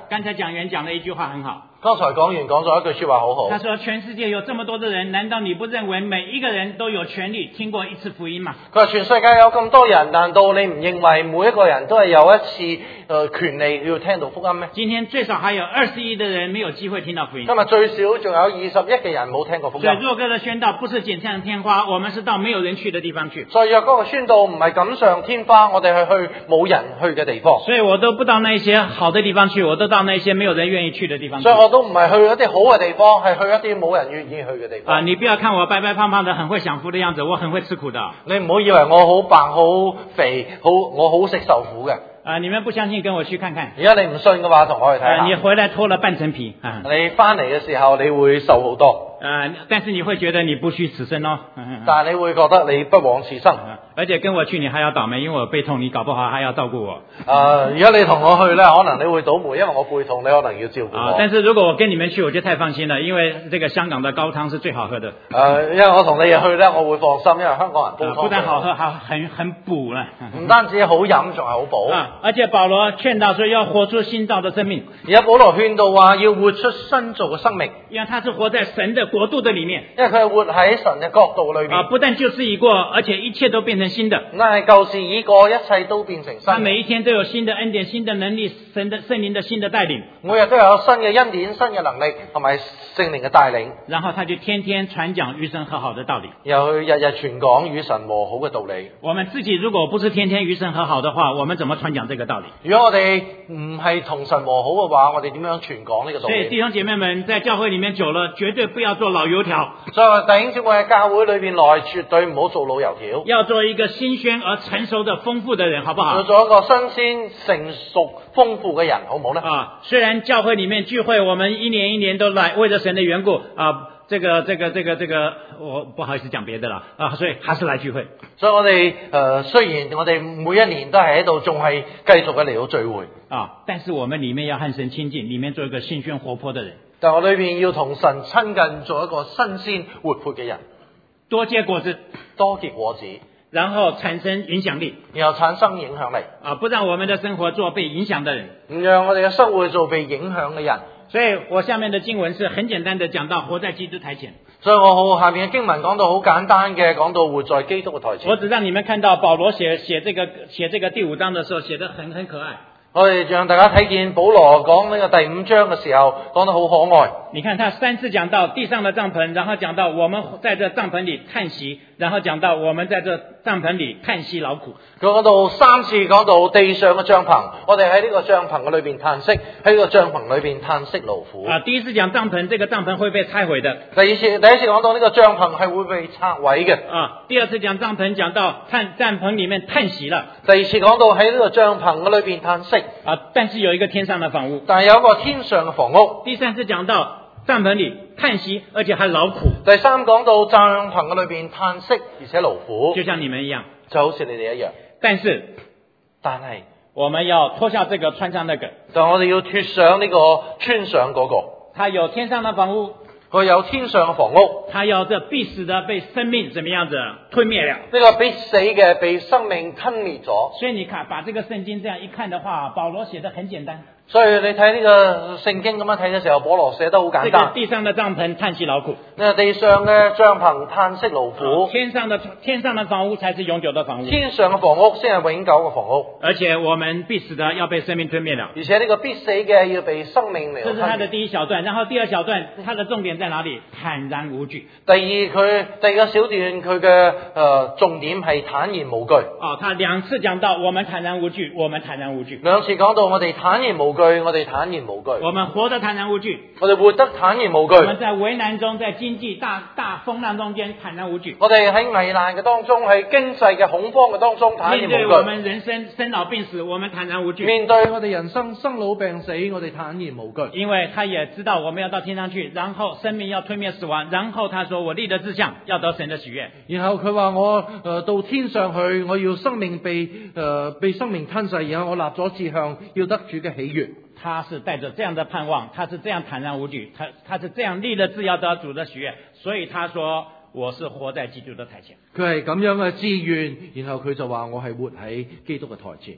剛才講員講了一句話很好， 剛才講完講咗一句說話好好。 他說全世界有這麼多的人，難道你不認為每一個人都有權利聽過一次福音嗎？ 佢話全世界有咁多人，難道你唔認為每一個人都係有一次權利要聽到福音咩？ 今天最少還有20億的人沒有機會聽到福音。 今日最少仲有20億嘅人冇聽過福音。 所以若哥的宣道不是錦上添花，我們是到沒有人去的地方去。 所以若哥嘅宣道唔係錦上添花，我哋係去冇人去嘅地方。 所以我都不到那些好的地方去，我都到那些沒有人願意去的地方去。 所以我都唔係去一啲好嘅地方，係去一啲冇人願意去嘅地方。 你不要看我白白胖胖的很會享福的樣子，我很會吃苦的。 你唔好以為我好白好肥我好識受苦嘅。 你們不相信跟我去看看。 而家你唔信嘅話，同我去睇下。 你回來脫了半層皮你翻嚟嘅時候，你會瘦好多。 但是你會覺得你不虛此生哦。 但係你會覺得你不枉此生。 而且跟我去你還要倒霉，因為我背痛，你搞不好還要照顧我。 如果你同我去呢，可能你會倒霉，因為我背痛，你可能要照顧我。 但是如果我跟你們去，我就太放心了，因為這個香港的高湯是最好喝的。 因為我同你去呢，我會放心，因為香港人煲湯。 不但好喝，還很補啦。 唔單止好飲，仲係好補。 而且保羅勸導說要活出新造的生命。 而家保羅勸導話要活出新造嘅生命， 因為他是活在神的國度的裡面。 因為佢係活喺神嘅國度裏面。 不但舊事已過，而且一切都變成新的。 但係舊事已過，一切都變成新。 他每一天都有新的恩典、新的能力、聖靈的新的帶領。 每日都有新嘅恩典、新嘅能力同埋聖靈嘅帶領。 然後他就天天傳講與神和好的道理。 又去日日傳講與神和好嘅道理。 我們自己如果不是天天與神和好的話，我們怎麼傳講這個道理？ 如果我哋唔係同神和好嘅話，我哋點樣傳講呢個道理？ 所以弟兄姐妹們在教會裡面久了，絕對不要做老油條。 所以弟兄姊妹喺教會裏邊來，絕對唔好做老油條。 要做一個新鮮而成熟的豐富的人，好不好？ 要做一個新鮮、成熟、豐富嘅人，好唔好呢？ 雖然教會裡面聚會，我們一年一年都來，為咗神的緣故這個，我不好意思講別的啦所以還是來聚會。 所以我哋雖然我哋每一年都係喺度，仲係繼續嘅嚟到聚會但是我們裡面要和神親近，裡面做一個新鮮活潑的人。 但我裏邊要同神親近，做一個新鮮活潑嘅人， 多結果子， 多結果子， 然後產生影響力， 然後產生影響力不讓我們的生活做被影響的人， 唔讓我哋嘅生活做被影響嘅人。 所以我下面的經文是很簡單的講到活在基督台前。 所以我下面嘅經文講到好簡單嘅，講到活在基督嘅台前。 我只讓你們看到保羅寫這個第5章的時候寫得很可愛。 我哋讓大家睇見保羅講呢個第5章嘅時候講得好可愛。 你看他3次講到地上的帳篷，然後講到我們在這帳篷裡嘆息，然後講到我們在這帳篷裡嘆息勞苦。 佢講到3次講到地上嘅帳篷，我哋喺呢個帳篷嘅裏邊嘆息，喺呢個帳篷裏邊嘆息勞苦。 第一次講帳篷，這個帳篷會被拆毀的。 第一次講到呢個帳篷係會被拆毀嘅。 第二次講帳篷，講到帳篷裡面嘆息了。 第二次講到喺呢個帳篷嘅裏邊嘆息。 但是有一個天上的房屋。 但係有一個天上嘅房屋。 第三次講到帳篷裡嘆息，而且還勞苦。 第三講到帳篷嘅裏邊嘆息，而且勞苦。 就像你們一樣， 就好似你哋一樣。但係我們要脫下這個，穿上那個。 但我哋要脫上呢個，穿上嗰個。 他有天上的房屋。 佢有天上嘅房屋， 他要這必死的被生命怎麼樣子吞滅了？ 呢個必死嘅被生命吞滅咗。 所以你看，把這個聖經這樣一看的話，保羅寫得很簡單。 所以你睇呢個聖經咁樣睇嘅時候，保羅寫得好簡單。 這個地上的帳篷嘆息勞苦， 呢個地上嘅帳篷嘆息勞苦。 天上的房屋才是永久的房屋。 天上嘅房屋先係永久嘅房屋。 而且我們必死的要被生命吞滅了。 而且呢個必死嘅要被生命嚟。 這是他的第一小段，然後第二小段，它的重點在哪裡？坦然無懼。 第二個小段佢嘅重點係坦然無懼。 他2次講到我們坦然無懼，我們坦然無懼。 2次講到我哋坦然無懼，我哋坦然無懼。 我們活得坦然無懼， 我哋活得坦然無懼。 我們在危難中，在經濟大風浪中間坦然無懼。 我哋喺危難嘅當中，喺經濟嘅恐慌嘅當中坦然無懼。 面對我們人生生老病死，我們坦然無懼。 面對我哋人生生老病死，我哋坦然無懼。 因為他也知道我們要到天上去，然後生命要吞滅死亡，然後他說我立的志向要得神的喜悅。 然後佢話我到天上去，我要生命被生命吞噬，然後我立咗志向要得主嘅喜悅。 他是帶着這樣的盼望，他是這樣坦然無懼，他是這樣立的志要得主的喜悅，所以他說我是活在基督的台前。 佢係咁樣嘅志願，然後佢就話我係活喺基督嘅台前。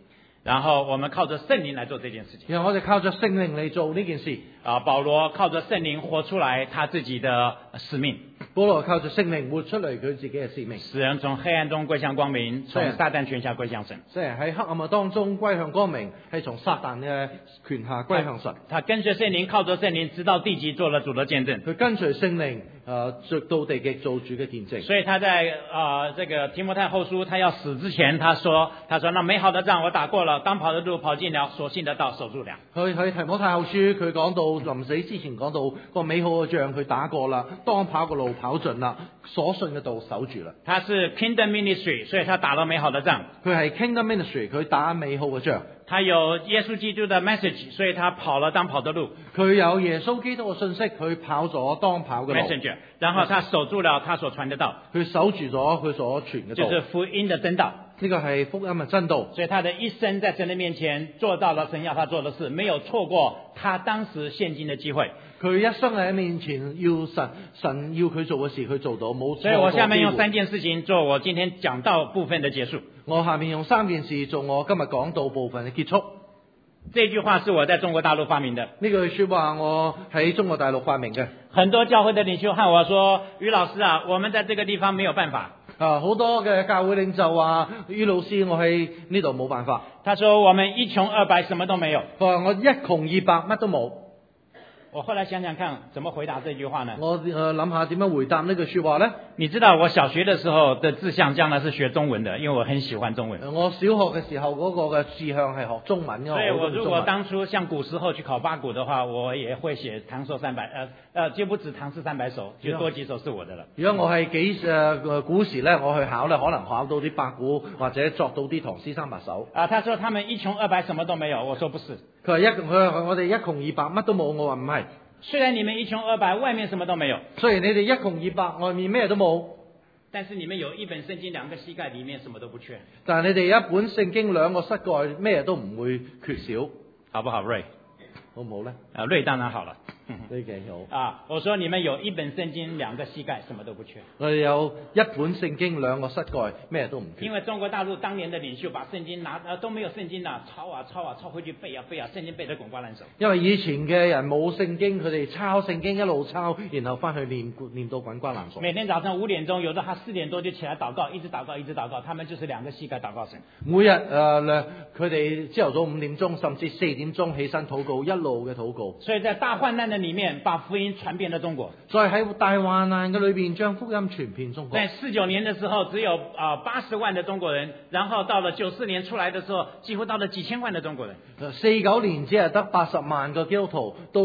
然後我們靠着聖靈來做這件事情。 然後我哋靠着聖靈嚟做呢件事。 保羅靠着聖靈活出來他自己的使命。 保羅靠着聖靈活出嚟佢自己嘅使命， 使人從黑暗中歸向光明，從撒旦權下歸向神。 即係喺黑暗嘅當中歸向光明，係從撒旦嘅權下歸向神。 他跟隨聖靈，靠着聖靈，直到地極做了主的見證。 佢跟隨聖靈，直到地極做主嘅見證。 所以他在這個提摩太後書，他要死之前，他說那美好的仗我打過了，當跑的路跑盡了，所信的道守住了。 佢喺提摩太後書，佢講到臨死之前講到個美好嘅仗佢打過啦，當跑嘅路跑盡啦，所信嘅道守住啦。 他是 Kingdom Ministry， 所以他打了美好的仗。 佢係 Kingdom Ministry， 佢打美好嘅仗。 他有耶穌基督的 message， 所以他跑了當跑的路。 佢有耶穌基督嘅信息，佢跑咗當跑嘅路。 Messenger， 然後他守住了他所傳的道。 佢守住咗佢所傳嘅道。 就是福音的真道。 呢個係福音嘅真道。 所以他的一生在神的面前做到了神要他做的事，沒有錯過他當時現今的機會。 佢一生喺面前要神要佢做嘅事，佢做到冇錯過機會。 所以我下面用3件事情做我今天講道部分的結束。 我下面用3件事做我今日講道部分嘅結束。 這句話是我在中國大陸發明的。 呢句說話我喺中國大陸發明嘅。 很多教會的領袖和我說，於老師啊，我們在這個地方沒有辦法。 好多嘅教會領袖話，於老師，我喺呢度冇辦法。 他說我們一窮二白，什麼都沒有。 佢話我一窮二白，乜都冇。 我後來想想看，怎麼回答這句話呢？ 我諗下點樣回答呢句說話呢？ 你知道我小學的時候的志向將來是學中文的，因為我很喜歡中文。 我小學嘅時候嗰個嘅志向係學中文嘅。 所以我如果當初像古時候去考八股的話，我也會寫唐詩300，就不止唐詩300首，就多幾首是我的了。 如果我係古時咧，我去考咧，可能考到啲八股或者作到啲唐詩300首。 他說他們一窮二白，什麼都沒有。我說不是。 佢話我哋一窮二白，乜都冇。我話唔係。 雖然你們一窮二白，外面什麼都沒有。 雖然你哋一窮二白，外面咩都冇， 但是你們有一本聖經2個膝蓋，裡面什麼都不缺。 但係你哋一本聖經2個膝蓋，咩都唔會缺少， 好不好，Ray？ 好唔好咧？ Ray 當然好了。 呢幾好。 我說你們有一本聖經2個膝蓋，什麼都不缺。 我哋有一本聖經2個膝蓋，咩都唔缺。 因為中國大陸當年的領袖把聖經都沒有聖經啦，抄回去背啊，聖經背得滾瓜爛熟。因為以前嘅人冇聖經，佢哋抄聖經一路抄，然後翻去念到滾瓜爛熟。 每天早上5點鐘，有的他4點多就起來禱告，一直禱告，他們就是2個膝蓋禱告神。 每日佢哋朝頭早5點鐘，甚至4點鐘起身禱告，一路嘅禱告。 所以在大患難的裡面，把福音傳遍了中國。 再喺大患難嘅裏邊，將福音傳遍中國。 在49年的時候，只有80萬的中國人，然後到了94年出來的時候，幾乎到了幾千萬的中國人。 49年只係得80萬個基督徒，到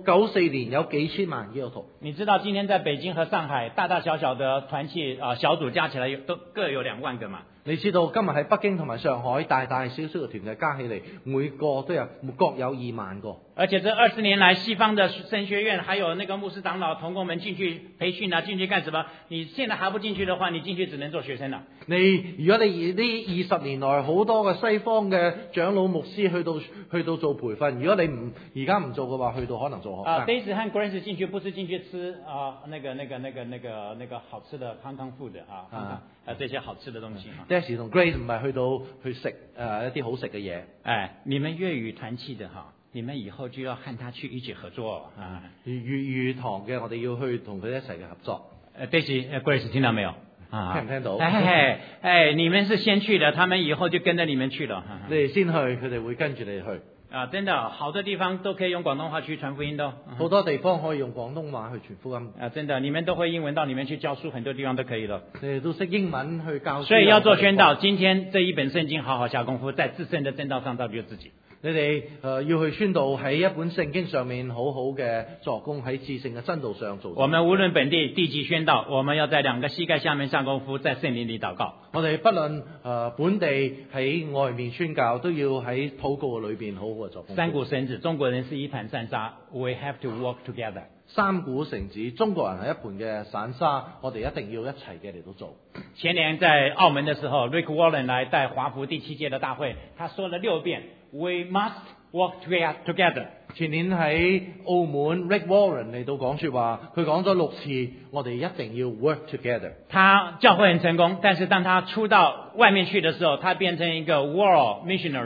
94年有幾千萬基督徒。 你知道今天在北京和上海大大小小的團契小組加起來都各有2萬個嘛？ 你知道今日喺北京同埋上海大大小小嘅團體加起嚟，每個都有各有2萬個。 而且這20年來，西方的神學院還有那個牧師長老同工們進去培訓啊，進去幹什麼？你現在還不進去的話，你進去只能做學生了。 如果你呢20年來好多嘅西方嘅長老牧師去到做培訓，如果你而家唔做嘅話，去到可能做學生。 Daisy 和 Grace 進去不是進去吃那個好吃的 Hong Kong food 這些好吃的東西。 Daisy 同 Grace 唔係去食一啲好食嘅嘢。 你們粵語團契的你們以後就要和他去一起合作啊！ 粵語堂嘅，我哋要去同佢一齊嘅合作。 Daisy Grace 聽到沒有？ 聽唔聽到？ 你們是先去的，他們以後就跟着你們去了。 你哋先去，佢哋會跟住你去。 真的，好多地方都可以用廣東話去傳福音的。 好多地方可以用廣東話去傳福音。 真的，你們都會英文，到你們去教書，很多地方都可以的。 你哋都識英文去教書。 所以要做宣道，今天這一本聖經好好下功夫，在至聖的真道上造就自己。 你哋要去宣道，喺一本聖經上面好好嘅作工，喺至聖嘅真道上做。 我們無論本地地級宣道，我們要在2個膝蓋下面下功夫，在聖靈裏禱告。 我哋不論本地喺外面宣教，都要喺禱告裏邊好好嘅作工。 三股繩子，中國人是一盤散沙 ，we have to work together。 三股繩子，中國人係一盤嘅散沙，我哋一定要一齊嘅嚟到做。 前年在澳門的時候 ，Rick Warren 來帶華福第7屆的大會，他說了6遍 ，We must work together。 前年喺澳門 Rick Warren 嚟到講說話，佢講咗6次，我哋一定要 work together。 他教會很成功，但是當他出到外面去的時候，他變成一個 world missionary，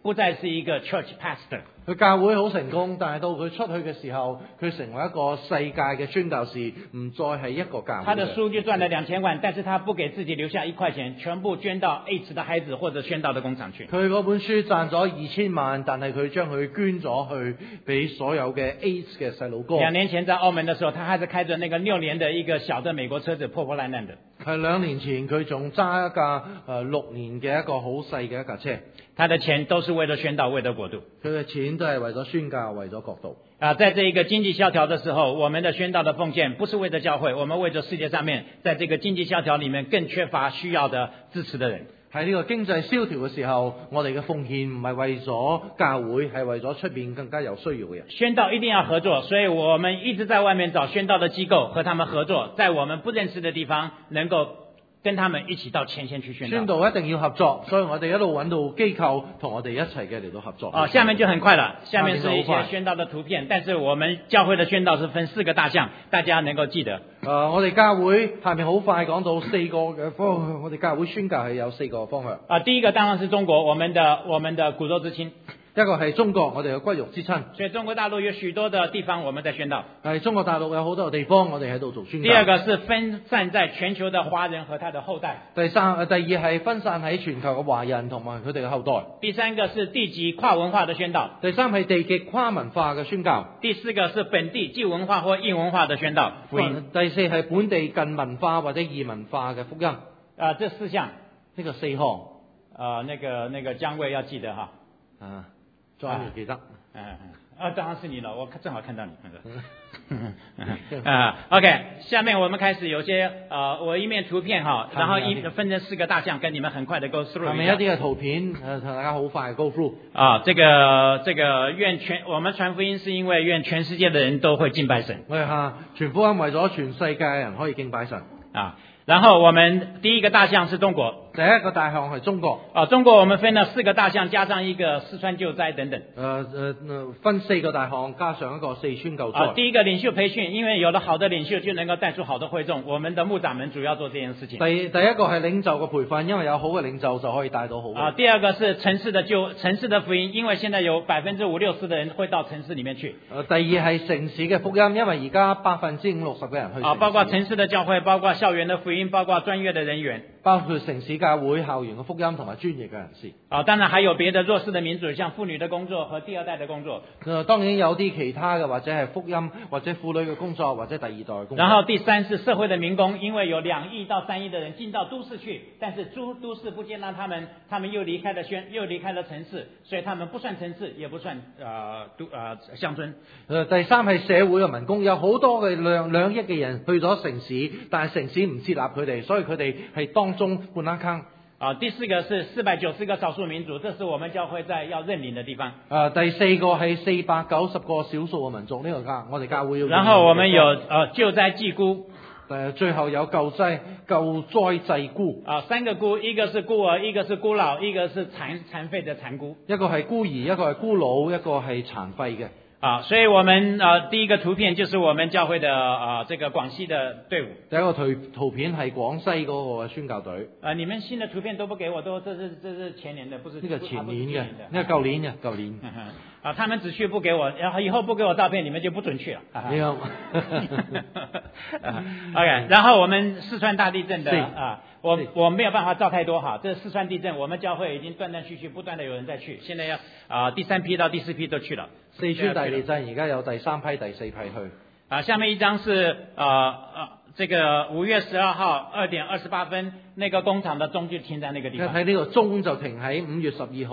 不再是一个 church pastor。 佢教會好成功，但係到佢出去嘅時候，佢成為一個世界嘅宣教士，唔再係一個教會。 他的書就賺了2000萬，但是他不給自己留下1塊錢，全部捐到 AIDS 的孩子或者宣道的工廠去。 佢嗰本書賺咗2000萬，但係佢將佢捐咗去俾所有嘅 AIDS 嘅細路哥。 2年前在澳門的時候，他還是開着那個6年的一個小的美國車子，破破爛爛的。 係2年前佢仲揸一架6年嘅一個好細嘅一架車。 他的錢都是為了宣道，為了國度。 佢嘅錢都係為咗宣教，為咗國度。 在這一個經濟蕭條的時候，我們的宣道的奉獻不是為了教會，我們為咗世界上面，在這個經濟蕭條裡面更缺乏需要的支持的人。 喺呢個經濟蕭條嘅時候，我哋嘅奉獻唔係為咗教會，係為咗出邊更加有需要嘅人。 宣道一定要合作，所以我們一直在外面找宣道的機構和他們合作，在我們不認識的地方能夠跟他們一起到前線去宣道。 宣道一定要合作，所以我哋一路揾到機構同我哋一齊嘅嚟到合作。 下面就很快了，下面是一些宣道的圖片，但是我們教會的宣道是分4個大項，大家能夠記得。 我哋教會下面好快講到4個嘅方向，我哋教會宣教係有4個方向。 第一個當然是中國，我們的骨肉之親。 一個係中國，我哋嘅骨肉之親。 所以中國大陸有許多的地方我們在宣道。 係中國大陸有好多地方我哋喺度做宣教。 第二個是分散在全球的華人和他的後代。 第二係分散喺全球嘅華人同埋佢哋嘅後代。 第三個是地級跨文化的宣道。 第三係地極跨文化嘅宣教。 第四個是本地既文化或異文化的宣道福音。 第四係本地近文化或者異文化嘅福音。 這4項， 呢個4項。 那個姜偉要記得哈。 再要記得。 當然是你了，我正好看到你。OK， 下面我們開始有些我一面圖片哈，然後分成4個大項，跟你們很快的 go through。 下面一啲嘅圖片，同大家好快 go through。 這個願我們傳福音是因為願全世界的人都會敬拜神。 我哋傳福音為咗全世界嘅人可以敬拜神。 然後我們第一個大項是中國。 第一個大項係中國。 中國我們分了4個大項，加上一個四川救災等等。 分4個大項，加上一個四川救災。 第一個領袖培訓，因為有了好的領袖，就能夠帶出好的會眾。我們的牧長們主要做這件事情。 第一個係領袖嘅培訓，因為有好嘅領袖就可以帶到好嘅。 第二個是城市的福音，因為現在有50%-60%的人會到城市裡面去。 第二係城市嘅福音，因為而家50%-60%嘅人去。 包括城市的教會，包括校園的福音，包括專業的人員， 包括城市教會、校園嘅福音同埋專業嘅人士。 當然還有別的弱勢的民族，像婦女的工作和第二代的工作。 當然有啲其他嘅，或者係福音，或者婦女嘅工作，或者第二代嘅工作。 然後第三是社會的民工，因為有2億到3億的人進到都市去，但是都市不接納他們又離開了城市，所以他們不算城市，也不算鄉村。 第三係社會嘅民工，有好多嘅2億嘅人去咗城市，但係城市唔接納佢哋，所以佢哋係當中半拉坑。 第4個是490個少數民族，這是我們教會在要認領的地方。 第4個係490個少數嘅民族，呢個我哋教會要。然後我們有救災濟孤。 最後有救災濟孤。 三個孤，一個是孤兒，一個是孤老，一個是殘廢的殘孤。 一個係孤兒，一個係孤老，一個係殘廢嘅。 所以我們第一個圖片就是我們教會的這個廣西的隊伍。 第一個圖片係廣西嗰個宣教隊。 你們新的圖片都不給我，這是前年的，不是。 呢個前年嘅，呢個舊年嘅，舊年。 他們只去不給我，然後以後不給我照片，你們就不准去了。OK， 然後我們四川大地震的我沒有辦法照太多哈。這四川地震，我們教會已經斷斷續續不斷的有人在去，現在要第3批到第4批都去了。 四川大地震而家有第3批、第4批去。 下面一張是這個5月12號2點28分，那個工廠的鐘就停在那個地方。 睇呢個鐘就停喺5月12號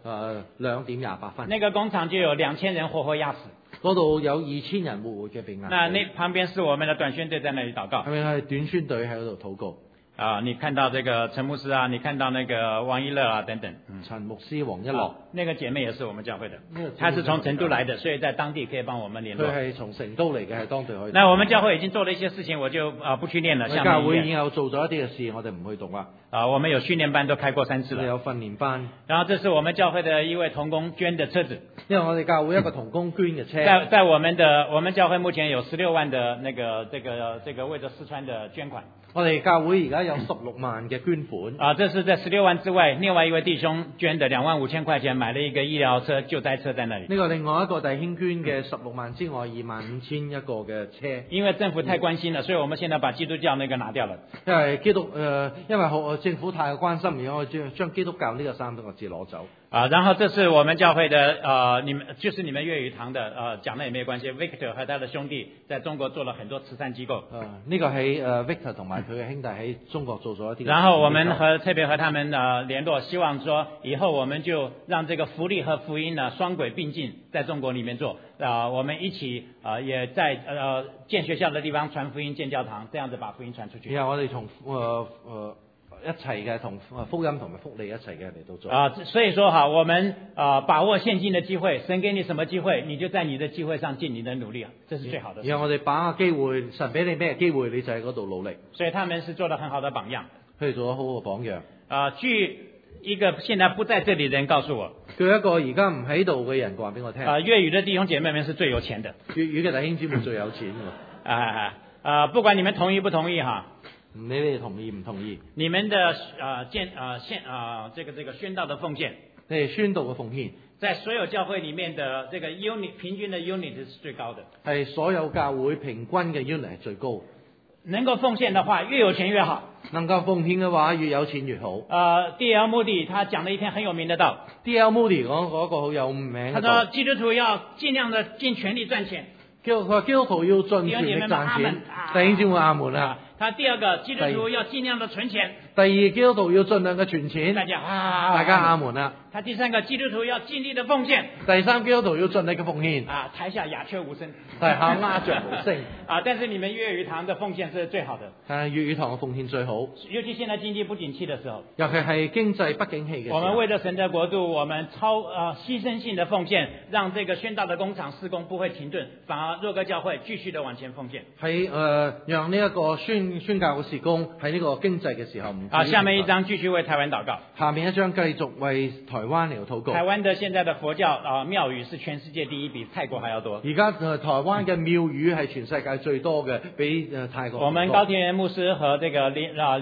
2點28分。 那個工廠就有2000人活活壓死。 嗰度有2000人活活嘅被壓。 那旁邊是我們的短宣隊在那裡禱告。 係咪係短宣隊喺嗰度禱告？ 你看到這個陳牧師啊，你看到那個王一樂啊等等。 陳牧師、王一樂。 那個姐妹也是我們教會的，她是從成都來的，所以在當地可以幫我們聯絡。 佢係從成都嚟嘅，係當地可以。 那我們教會已經做了一些事情，我就不去念了。 教會已經有做咗一啲嘅事，我哋唔去讀啦。 我們有訓練班都開過3次了。 有訓練班。 然後這是我們教會的一位同工捐的車子。 因為我哋教會一個同工捐嘅車。 在我們教會目前有16萬的這個為咗四川的捐款。 我哋教會而家有16萬嘅捐款。 這是在16萬之外，另外一位弟兄捐的25000塊錢買了一個醫療車救災車在那裡。 呢個另外一個弟兄捐嘅16萬之外25000一個嘅車。 因為政府太關心了，所以我們現在把基督教那個拿掉了。 因為政府太關心，而家我將基督教呢個3個字攞走。 然後這是我們教會的你們粵語堂的講得也沒有關係。Victor 和他的兄弟在中國做了很多慈善機構。 呢個係Victor 同埋佢嘅兄弟喺中國做咗一啲。 然後我們特別和他們聯絡，希望說以後我們就讓這個福利和福音呢雙軌並進，在中國裡面做。我們一起也在建學校的地方傳福音、建教堂，這樣子把福音傳出去。 然後我哋從一齊嘅同福音同埋福利一齊嘅嚟到做。 所以說我們把握現今的機會，神給你什麼機會，你就在你的機會上盡你的努力，這是最好的。 然後我哋把握機會，神俾你咩機會，你就喺嗰度努力。 所以他們是做得很好的榜樣。 佢哋做咗好嘅榜樣。 據一個現在不在這裡的人告訴我， 據一個而家唔喺度嘅人話俾我聽。 粵語的弟兄姐妹們是最有錢的。 粵語嘅弟兄姊妹最有錢喎。 不管你們同意不同意你哋同意唔同意？ 你們的這個宣道的奉獻， 你哋宣道嘅奉獻， 在所有教會裡面的這個 unit 平均的 unit 是最高的。 係所有教會平均嘅 unit 係最高。 能夠奉獻的話，越有錢越好。 能夠奉獻嘅話，越有錢越好。 D.L. Moody 他講了一篇很有名的道。 D.L. Moody 講嗰個好有名。 他說基督徒要盡量的盡全力賺錢。 佢話基督徒要盡全力賺錢。弟兄姊妹阿門啦。 他第二個基督徒要盡量的存錢。 第二基督徒要盡量嘅存錢。大家阿門啦。 他第三個基督徒要盡力的奉獻。 第三基督徒要盡力嘅奉獻。 台下鴉雀無聲。 台下鴉雀無聲。 但是你們粵語堂的奉獻是最好的。 粵語堂嘅奉獻最好。 尤其現在經濟不景氣的時候。 尤其係經濟不景氣嘅時候。 我們為了神的國度，我們犧牲性的奉獻，讓這個宣道的工廠事工不會停頓，反而若歌教會繼續的往前奉獻。 喺讓呢一個宣教嘅事工喺呢個經濟嘅時候唔。 下面一章繼續為台灣禱告。 下面一章繼續為台灣嚟禱告。 台灣的現在的佛教廟宇是全世界第一，比泰國還要多。 而家台灣嘅廟宇係全世界最多嘅，比泰國。 我們高田牧師和這個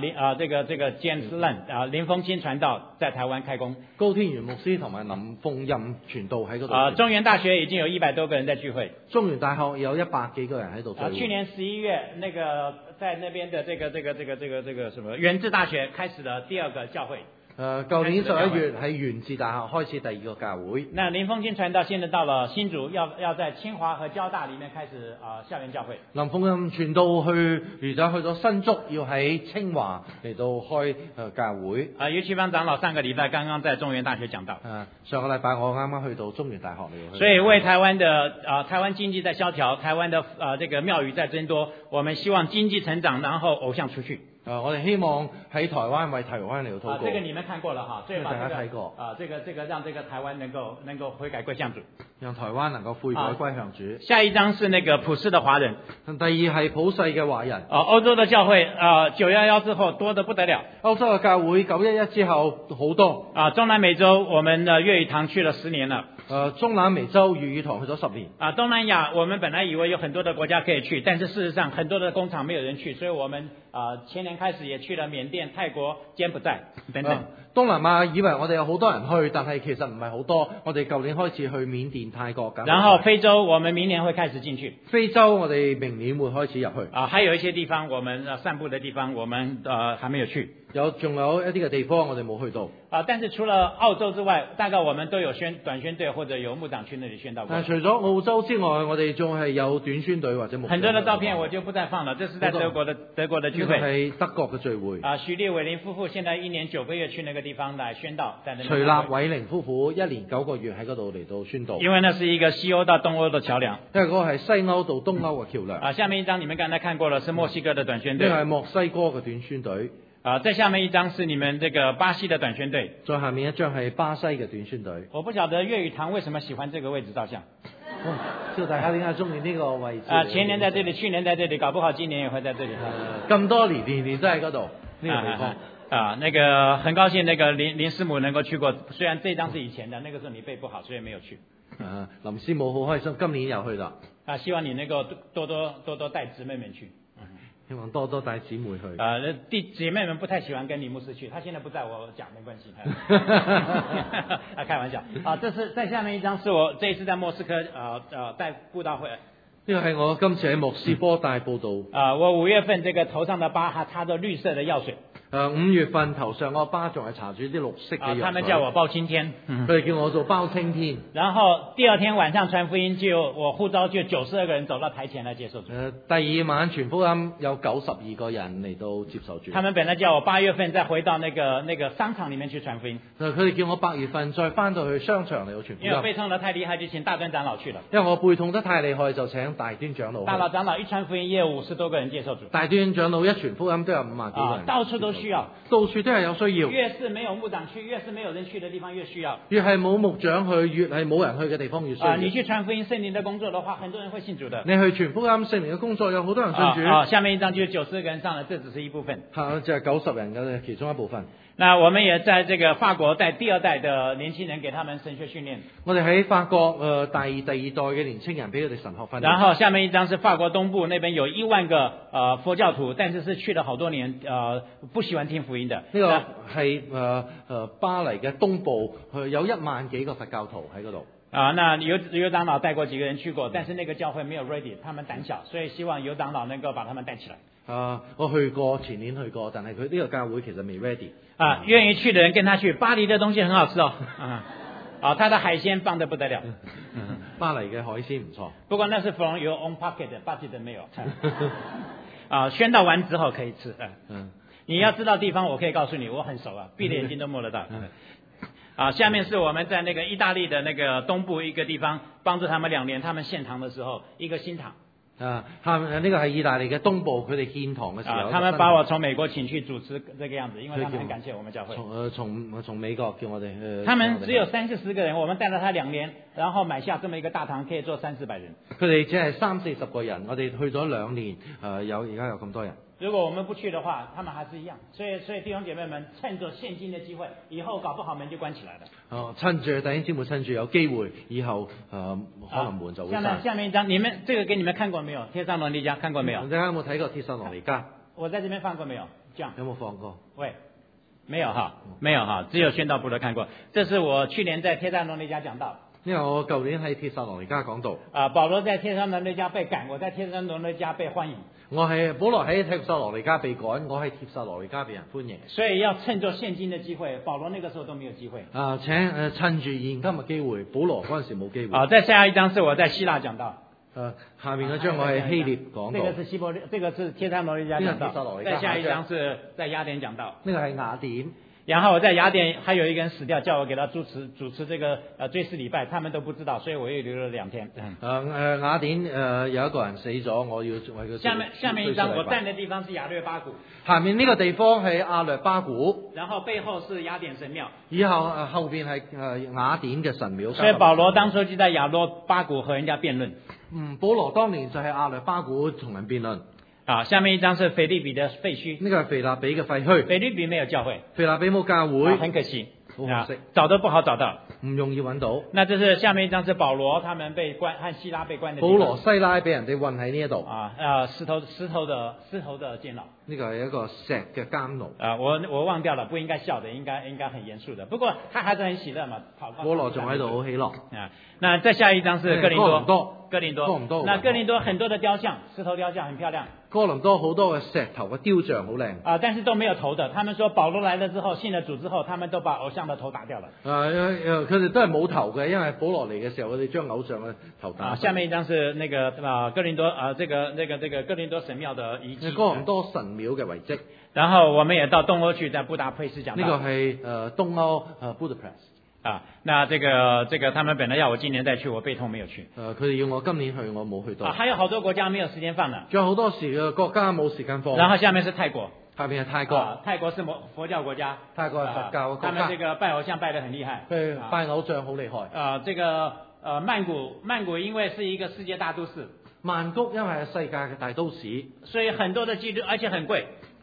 James Lin 林峰清傳道在台灣開工。 高天元牧師同埋林鳳任傳道喺嗰度。 中原大學已經有100多個人在聚會。 中原大學有100幾個人喺度聚會。 去年11月，那個在那邊的這個什麼元智大學開始了第2個教會。 舊年11月喺元智大學開始第2個教會。 那林鳳清傳道現在到了新竹，要在清華和交大裡面開始校園教會。林鳳任傳道而家去到新竹，要喺清華嚟到開教會。 尤其芳長老上個禮拜剛剛在中原大學講道。 上個禮拜我啱啱去到中原大學嚟。 所以為台灣的台灣經濟在蕭條，台灣的這個廟宇在增多，我們希望經濟成長，然後偶像出去。 我哋希望喺台灣為台灣嚟到禱告。 這個你們看過了哈，所以把大家睇過。 這個讓這個台灣能夠悔改歸向主。 讓台灣能夠悔改歸向主。 下一章是那個普世的華人。 第二係普世嘅華人。 歐洲的教會911之後多得不得了。 歐洲嘅教會911之後好多。 中南美洲我們的粵語堂去了10年了。 中南美洲粵語堂去咗10年。 東南亞我們本來以為有很多的國家可以去，但是事實上很多的工廠沒有人去，所以我們前年開始也去了緬甸、泰國、柬埔寨等等。 東南亞以為我哋有好多人去，但係其實唔係好多。我哋舊年開始去緬甸、泰國。 然後非洲我們明年會開始進去。 非洲我哋明年會開始入去。 還有一些地方我們散步的地方我們還沒有去。 仲有一啲嘅地方我哋冇去到。 但是除了澳洲之外，大概我們都有短宣隊或者有牧長去那裡宣道過。 除咗澳洲之外，我哋仲係有短宣隊或者牧長。 很多的照片我就不再放了，這是在德國的聚會。 係德國嘅聚會。 徐立偉林夫婦現在1年9個月去那個地方來宣道，在那裡。 徐立偉林夫婦1年9個月喺嗰度嚟到宣道。 因為那是一個西歐到東歐的橋樑。 因為嗰個係西歐到東歐嘅橋樑。 下面一張你們剛才看過了，是墨西哥的短宣隊。 呢個係墨西哥嘅短宣隊。 再下面一張是你們這個巴西的短宣隊。 再下面一張係巴西嘅短宣隊。 我不曉得粵語堂為什麼喜歡這個位置照相。 知道大家點解中意呢個位置？ 前年在這裡，去年在這裡，搞不好今年也會在這裡。 咁多年，年年都喺嗰度呢個地方。 那個很高興，那個林師母能夠去過，雖然這張是以前的，那個時候你背不好，所以沒有去。 林師母好開心，今年又去啦。 希望你能夠多帶姊妹們去。 希望多多帶姊妹去。 姐妹們不太喜歡跟李牧師去，他現在不在我講沒關係。開玩笑。這是在下面一張是我這一次在莫斯科帶佈道會。 呢個係我今次喺莫斯科帶佈道。 我5月份這個頭上的疤還擦着綠色的藥水。 5月份頭上個疤仲係搽住啲綠色嘅藥水。 他們叫我包青天。 佢哋叫我做包青天。 然後第二天晚上傳福音我呼召就92個人走到台前來接受主。 第二晚傳福音有92個人嚟到接受主。 他們本來叫我8月份再回到那個商場裡面去傳福音。 佢哋叫我8月份再翻到去商場嚟到傳福音。 因為我背痛得太厲害，就請大端長老去了。 因為我背痛得太厲害，就請大端長老。 大老長老一傳福音，也有50多個人接受主。 大端長老一傳福音都有50萬幾個人。 到處都需要。 到處都係有需要。 越是沒有牧長去，越是沒有人去的地方越需要。 越係冇牧長去，越係冇人去嘅地方越需要。 你去傳福音聖靈的工作的話，很多人會信主的。 你去傳福音聖靈嘅工作，有好多人信主。 下面一張就是90個人上了，這只是一部分。 就係90人嘅其中一部分。 那我們也在這個法國帶第二代的年輕人，給他們神學訓練。 我哋喺法國帶第二代嘅年輕人俾佢哋神學訓練。 然後下面一張是法國東部那邊有1萬個佛教徒，但是是去了好多年不喜歡聽福音的。 呢個係巴黎嘅東部，有1萬幾個佛教徒喺嗰度。 那尤長老帶過幾個人去過，但是那個教會沒有 ready， 他們膽小，所以希望尤長老能夠把他們帶起來。 我去過，前年去過，但係佢呢個教會其實未 ready。 願意去的人跟他去，巴黎的東西很好吃哦。他的海鮮棒得不得了。 巴黎嘅海鮮唔錯。 不過那是 from your own pocket，budget 沒有。宣道完之後可以吃。你要知道地方，我可以告訴你，我很熟啊，閉着眼睛都摸得到。下面是我們在那個意大利的那個東部一個地方，幫助他們2年，他們獻堂的時候，一個新堂。 呢個係意大利嘅東部，佢哋獻堂嘅時候。 他們把我從美國請去主持這個樣子，因為他們很感謝我們教會。 從美國叫我哋去。 他們只有30-40個人，我們帶了他2年，然後買下這麼一個大堂，可以坐300-400人。 佢哋只係30-40個人，我哋去咗2年，而家有咁多人。 如果我們不去的話，他們還是一樣。所以弟兄姐妹們，趁着現今的機會，以後搞不好門就關起來了。 趁住弟兄姊妹，趁住有機會，以後可能門就會閂。 下面一張，你們這個給你們看過沒有？帖撒羅尼迦看過沒有？ 大家有冇睇過帖撒羅尼迦？ 我在這邊放過沒有？這樣有冇放過？ 喂，沒有哈，沒有哈，只有宣道部的看過。這是我去年在帖撒羅尼迦講道。 因為我舊年喺帖撒羅尼迦講道。 保羅在帖撒羅尼迦被趕，我在帖撒羅尼迦被歡迎。 我係保羅喺帖撒羅尼迦被趕，我喺帖撒羅尼迦被人歡迎。 所以要趁着現今的機會，保羅那個時候都沒有機會。 請趁住現今嘅機會，保羅嗰陣時冇機會。 再下一張是我在希臘講道。 下面嗰張我喺希臘講道。 這個是帖撒羅尼迦講道。再下一張是在雅典講道。 呢個係雅典。 然後我在雅典還有一個人死掉，叫我給他主持這個追思禮拜，他們都不知道，所以我又留了2天。 雅典有一個人死咗，我要為佢。 下面一張我站的地方是亞略巴谷。 下面呢個地方係亞略巴谷。 然後背後是雅典神廟。 以後後邊係雅典嘅神廟。 所以保羅當初就在亞略巴谷和人家辯論。 保羅當年就喺亞略巴谷同人辯論。 下面一張是腓立比的廢墟。 呢個係腓立比嘅廢墟。 腓立比沒有教會。 腓立比冇教會。 很可惜。 好可惜。 找都不好找到。 唔容易揾到。 那這是下面一張是保羅他們被關和希拉被關的地方。 保羅西拉俾人哋困喺呢一度。 石頭的監牢。 呢個係一個石嘅監牢。 我忘掉了，不應該笑的，應該很嚴肅的。不過他還是很喜樂嘛。 保羅仲喺度好喜樂。 那再下一張是哥林多。哥林多。那哥林多很多的雕像，石頭雕像很漂亮。 哥林多好多嘅石頭嘅雕像好靚。 但是都沒有頭的。他們說保羅來了之後，信了主之後，他們都把偶像的頭打掉了。 佢哋都係冇頭嘅，因為保羅嚟嘅時候，佢哋將偶像嘅頭打。 下面一張是那個哥林多這個哥林多神廟的遺跡。 哥林多神廟嘅遺跡。 然後我們也到東歐去，在布達佩斯講道。 呢個係東歐Budapest。 那這個他們本來要我今年再去，我背痛沒有去。 佢哋要我今年去，我冇去到。 還有好多國家沒有時間放呢。 仲有好多國家冇時間放。 然後下面是泰國。 下面係泰國。 泰國是佛教國家。 泰國係佛教國家。 他們這個拜偶像拜得很厲害。 對，拜偶像好厲害。 這個曼谷因為是一個世界大都市。 曼谷因為係世界嘅大都市， 所以很多的基督，而且很貴。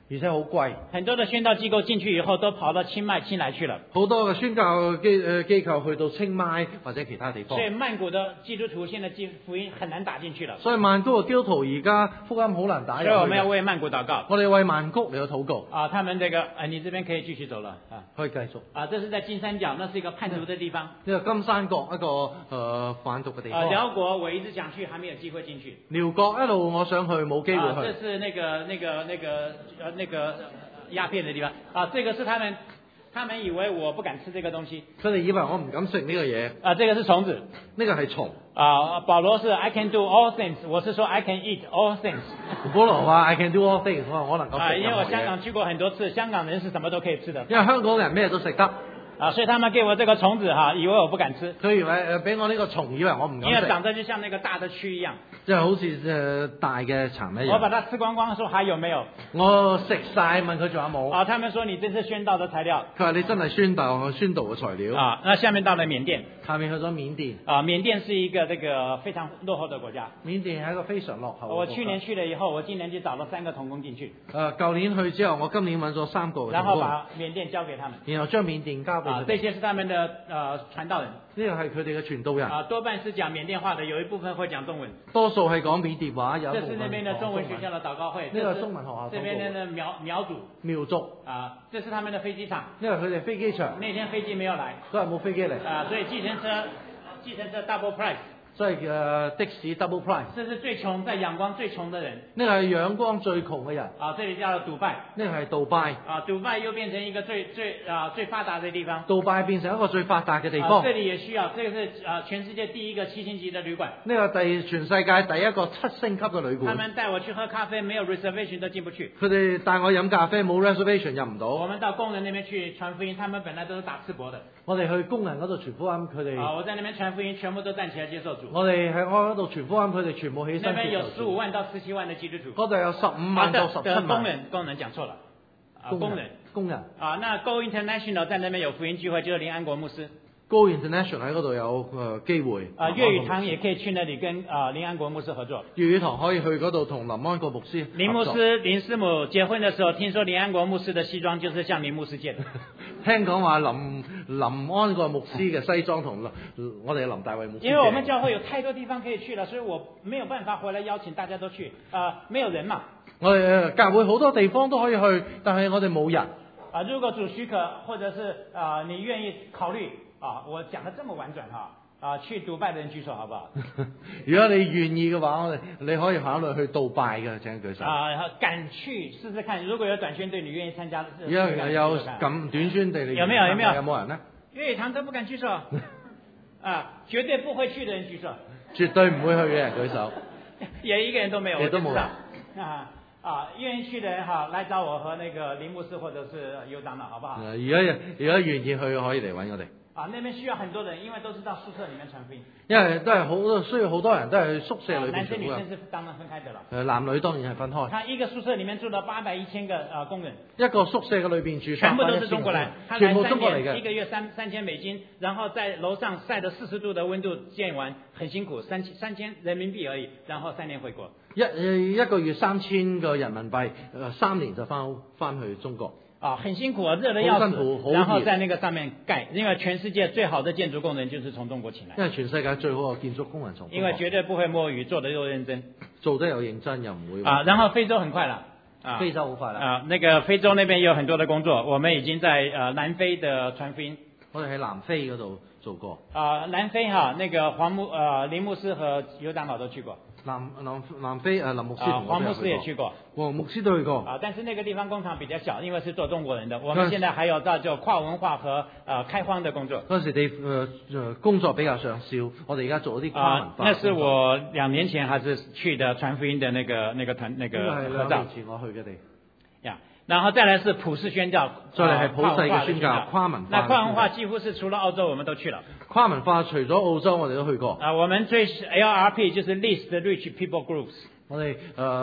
而且好貴。 很多的宣道機構進去以後，都跑到清邁、清萊去了。 好多嘅宣教機構去到清邁或者其他地方。 所以曼谷的基督徒現在福音很難打進去了。 所以曼谷嘅基督徒而家福音好難打入去。 所以我們要為曼谷禱告。 我哋為曼谷嚟到禱告。 啊，他們這個你這邊可以繼續走了啊。 可以繼續。 啊，這是在金三角，那是一個叛徒的地方。 呢個金三角一個販毒嘅地方。 寮國我一直想去，還沒有機會進去。 寮國一路我想去，冇機會去。 這是那個鴉片的地方啊，這個是他們以為我不敢吃這個東西。 佢哋以為我唔敢食呢個嘢。 啊，這個是蟲子。 呢個係蟲。 啊，保羅是 I can do all things， 我是說 I can eat all things。 保羅話 I can do all things， 我能夠食任何嘢。 因為我香港去過很多次，香港人是什麼都可以吃的。 因為香港人咩都食得。 啊，所以他們給我這個蟲子哈，以為我不敢吃。 佢以為俾我呢個蟲，以為我唔敢食。 因為長得就像那個大的蛆一樣。即係好似大嘅蠶一樣。 我把它吃光光，說還有沒有？ 我食晒，問佢仲有冇？ 啊，他們說你這是宣道的材料。 佢話你真係宣道嘅材料。 啊，那下面到了緬甸。 下面去咗緬甸。 啊，緬甸是一個這個非常落後的國家。 緬甸係一個非常落後嘅國家。 我去年去了以後，我今年就找了3個同工進去。 舊年去之後，我今年揾咗3個同工。 然後把緬甸交給他們。 然後將緬甸交俾佢哋。 這些是他們的傳道人。 呢個係佢哋嘅傳道人。 啊，多半是講緬甸話的，有一部分會講中文。 多數係講緬甸話，有一部分。 這是那邊的中文學校的禱告會。 呢個中文學校。 這邊的苗族。 苗族。 啊，這是他們的飛機場。 因為佢哋飛機場。 那天飛機沒有來。 都係冇飛機嚟。 啊，所以計程車 double price。 所以的士 double price。 這是最窮，在仰光最窮的人。 呢個係仰光最窮嘅人。 啊，這裡叫做杜拜。 呢個係杜拜。 啊，杜拜又變成一個最發達的地方。 杜拜變成一個最發達嘅地方。 這裡也需要，這個是全世界第一個7星級的旅館。 呢個全世界第一個7星級嘅旅館。 他們帶我去喝咖啡，沒有 reservation 都進不去。 佢哋帶我飲咖啡，冇 reservation 入唔到。 我們到工人那邊去傳福音，他們本來都是打赤膊的。 我哋去工人嗰度傳福音，佢哋。 啊，我在那邊傳福音，全部都站起來接受主。 我哋喺嗰度傳福音，佢哋全部起身。 那邊有15萬到17萬的基督徒。 嗰度有15萬到17萬。 工人講錯了。 工人。 啊，那 Go International 在那邊有福音聚會，就是林安國牧師。 Go International 喺嗰度有機會。 啊，粵語堂也可以去那裡跟林安國牧師合作。 粵語堂可以去嗰度同林安國牧師合作。 林牧師、林師母結婚的時候，聽說林安國牧師的西裝就是向林牧師借的。 聽講話林安國牧師嘅西裝同我哋林大衛牧師。 因為我們教會有太多地方可以去了，所以我沒有辦法回來邀請大家都去。沒有人嘛。我哋教會好多地方都可以去，但係我哋冇人。 啊，如果主許可，或者是你願意考慮。啊，我講得這麼婉轉哈，啊，去杜拜的人舉手好不好？ 如果你願意嘅話，你可以考慮去杜拜嘅，請舉手。 啊，敢去試試看，如果有短宣隊，你願意參加？ 有咁短宣隊， 有沒有？有冇人呢？ 粵語堂都不敢舉手，啊，絕對不會去的人舉手。 絕對唔會去嘅人舉手。 也一個人都沒有。 也都冇人。 願意去的人哈，來找我和那個林牧師或者是尤長老，好不好？ 如果願意去，可以嚟揾我哋。 啊，那邊需要很多人，因為都是到宿舍裡面傳福音。 因為都係好多需要好多人都係去宿舍裏邊傳福音。男生女生是當然分開的啦。 男女當然係分開。 他一個宿舍裡面住了800-1000個工人。 一個宿舍嘅裏邊住全部都是中國來， 全部中國嚟嘅。 一個月3000美金，然後在樓上曬着40度的溫度建完，很辛苦，3000人民幣而已，然後3年回國。 一個月3000個人民幣，3年就翻去中國。 啊，很辛苦啊，熱得要死，然後在那個上面蓋，因為全世界最好的建築工人就是從中國請來。 因為全世界最好嘅建築工人從中國。 因為絕對不會摸魚，做得又認真。 做得又認真又唔會。 啊，然後非洲很快了。啊， 非洲好快啦。 啊，那個非洲那邊有很多的工作，我們已經在南非的傳福音。 我哋喺南非嗰度做過。 啊，南非哈，那個林牧師和尤長老都去過。 南非林牧師同黃牧師也去過， 黃牧師都去過。 啊，但是那個地方工廠比較小，因為是做中國人的。我們現在還有在做跨文化和開荒的工作。 嗰時工作比較上少，我哋而家做啲跨文化。 那是我2年前還是去的傳福音的那個團合照。 係2年前我去嘅地。 呀，然後再來是普世宣教， 再嚟係普世嘅宣教，跨文化。 那跨文化幾乎是除了澳洲，我們都去了。 跨文化除咗澳洲，我哋都去過。 啊，我們最 LRP 就是 Least Rich People Groups。 我哋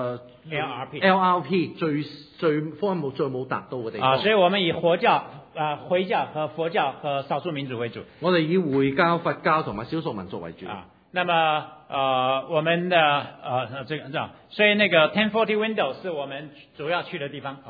LRP 最福音最冇達到嘅地方。 啊，所以我們以回教和佛教和少數民族為主。 我哋以回教、佛教同埋少數民族為主。 啊，那麼我们的这样，所以那个 1040 window 是我们主要去的地方。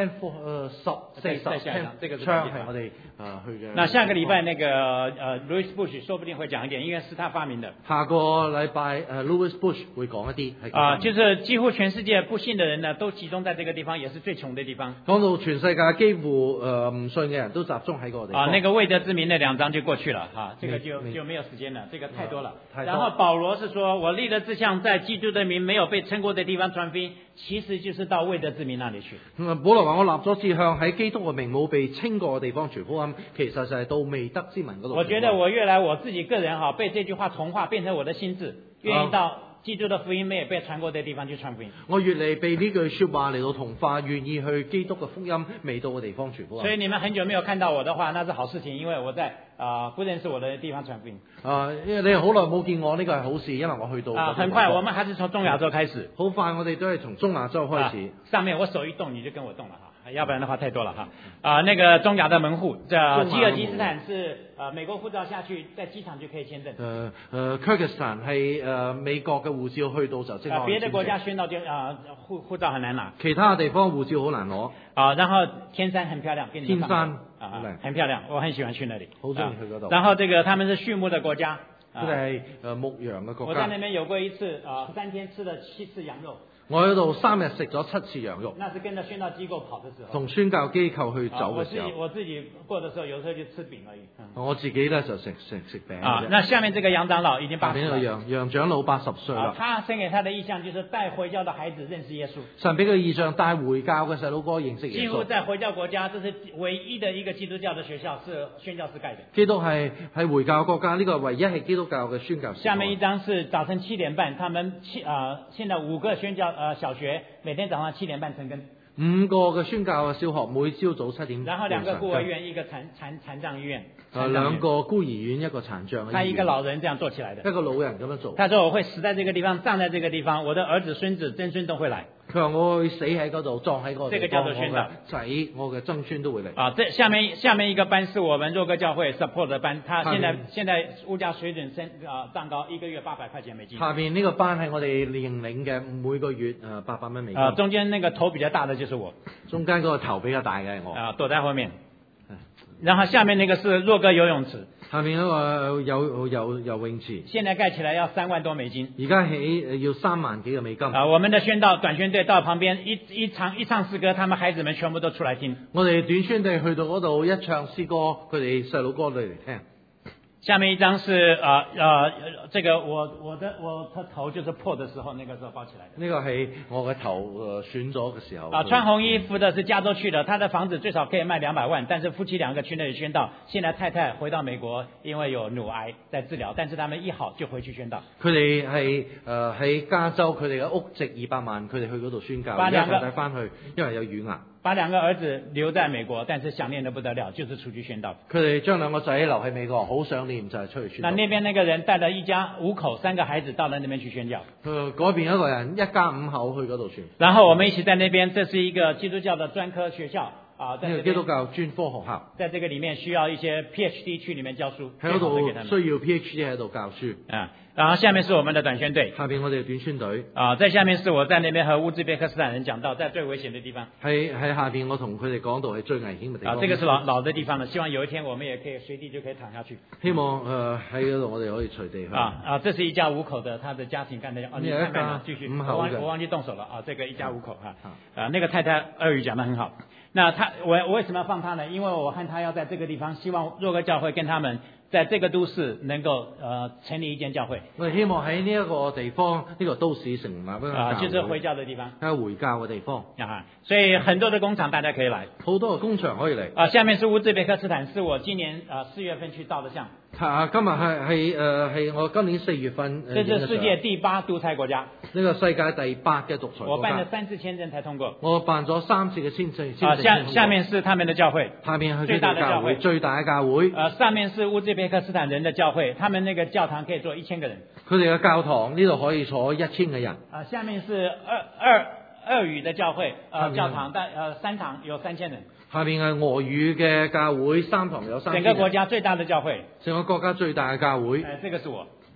1040 这个是窗係我哋去嘅。 那下个礼拜那个Louis Bush 说不定會講一點，因為是他發明的。 下個禮拜Louis Bush 會講一啲係就是幾乎全世界不信的人呢，都集中在這個地方，也是最窮的地方。 講到全世界幾乎唔信嘅人都集中喺嗰個地方。 那個未得之民那2章就過去了這個就沒有時間了，這個太多了。然後保羅是說，我立了志向，在基督的名沒有被稱過的地方傳福音，其實就是到未得之民那裡去。 保羅話我立咗志向喺基督嘅名冇被稱過嘅地方傳福音，其實就係到未得之民嗰度。 我覺得我越來我自己個人被這句話同化，變成我的心智，願意到基督的福音沒有被傳過的地方去傳福音。 我越嚟被呢句説話嚟到同化，願意去基督嘅福音未到嘅地方傳福音。 所以你們很久沒有看到我的話，那是好事情，因為我在不認識我的地方傳福音。 因為你好耐冇見我，呢個係好事，因為我去到很快，我們還是從中亞洲開始。 好快，我哋都係從中亞洲開始。 上面我手一動，你就跟我動了要不然的話太多了那個中亞的門戶，吉爾吉斯坦是美國護照下去，在機場就可以簽證。 Kyrgyzstan 係美國嘅護照去到就即刻。 別的國家宣到就護照很難拿。 其他地方護照好難攞。 然後天山很漂亮， 天山很漂亮，我很喜歡去那裡。 好中意去嗰度。 然後這個他們是畜牧的國家。 佢哋係牧羊嘅國家。 我在那邊有過一次3天吃了7次羊肉。 我喺度3日食咗7次羊肉。 那是跟着宣教機構跑的時候。 同宣教機構去走嘅時候。 我自己過的時候，有時候就吃餅而已。 我自己咧就食餅。 那下面這個楊長老已經80歲了。 楊長老80歲啦。 他生給他的意象就是帶回教的孩子認識耶穌。 神俾佢意象帶回教嘅細佬哥認識耶穌。 幾乎在回教國家，這是唯一的一個基督教的學校，是宣教士蓋的。 基督係回教國家呢個唯一係基督教嘅宣教士。 下面一張是早晨7點半，他們現在5個宣教小學，每天早上7點半晨更。 5個嘅宣教小學每朝早7點。 然後2個孤兒院，一個殘障醫院。 2個孤兒院，一個殘障醫院。 他一個老人這樣做起來的。 一個老人咁樣做。 他說我會死在這個地方，葬在這個地方，我的兒子、孫子、曾孫都會來。 佢話我會死喺嗰度，葬喺嗰度。 這個叫做宣教。 仔，我嘅曾孫都會嚟。 這下面一個班是我們若歌教會 support 的班，他現在物價水準漲高，1個月800塊錢美金。 下面呢個班係我哋認領嘅，每個月800蚊美金。 中間那個頭比較大的就是我。 中間嗰個頭比較大嘅係我。 躲在後面。然後下面那個是若歌游泳池。下面嗰個游泳池。 現在蓋起來要3萬多美金。 而家起要3萬幾個美金。 我們的宣道短宣隊到旁邊一唱詩歌，他們孩子們全部都出來聽。 我哋短宣隊去到嗰度一唱詩歌，佢哋細佬哥嚟聽。 下面一張是這個我的頭就是破的時候，那個時候包起來的。 呢個係我嘅頭損咗嘅時候。 穿紅衣服的是加州去的，他的房子最少可以賣200萬，但是夫妻2個去那裡宣道。現在太太回到美國，因為有乳癌在治療，但是他們一好就回去宣道。 佢哋係喺加州，佢哋嘅屋值200萬，佢哋去嗰度宣教，而家太太翻去，因為有乳癌。 把2個兒子留在美國，但是想念得不得了，就是出去宣道。 佢哋將2個仔留喺美國，好想念就係出去宣道。 那邊那個人帶了一家5口3個孩子到了那邊去宣教。 嗰邊一個人一家5口去嗰度宣。 然後我們一起在那邊，這是一個基督教的專科學校在基督教專科學校。 在這個裡面需要一些 PhD 去裡面教書。 喺嗰度需要 PhD 喺度教書。 然後下面是我們的短宣隊。 下邊我哋短宣隊。 在下面是我在那邊和烏茲別克斯坦人講道，在最危險的地方。 喺下邊我同佢哋講道係最危險嘅地方。 這個是老的地方了，希望有一天我們也可以隨地就可以躺下去。 希望喺嗰度我哋可以隨地去。 這是一家5口的，他的家庭幹得你看看繼續 5口嘅。 我忘記動手了這個一家5口那個太太俄語講得很好。那我為什麼要放他呢？因為我和他要在這個地方，希望若歌教會跟他們在這個都市能夠成立一間教會。 我哋希望喺呢一個地方，呢個都市成立一個教會。 就是回教的地方。 係回教嘅地方。 所以很多的工廠大家可以來。 好多嘅工廠可以嚟。 下面是烏茲別克斯坦，是我今年4月份去照的相。 今日係我今年4月份。 這是世界第8獨裁國家。 呢個世界第8嘅獨裁國家。 我辦了3次簽證才通過。 我辦咗3次嘅簽證。 下面是他們的教會。 下面係最大的教會。最大嘅教會。 上面是烏茲別克斯坦人的教會，他們那個教堂可以坐1000個人。 佢哋嘅教堂呢度可以坐1000個人。 下面是俄語的教會，教堂3堂有3000人。 下面係俄語嘅教會，3堂有3000人。 整個國家最大的教會。 整個國家最大嘅教會。 這個是我。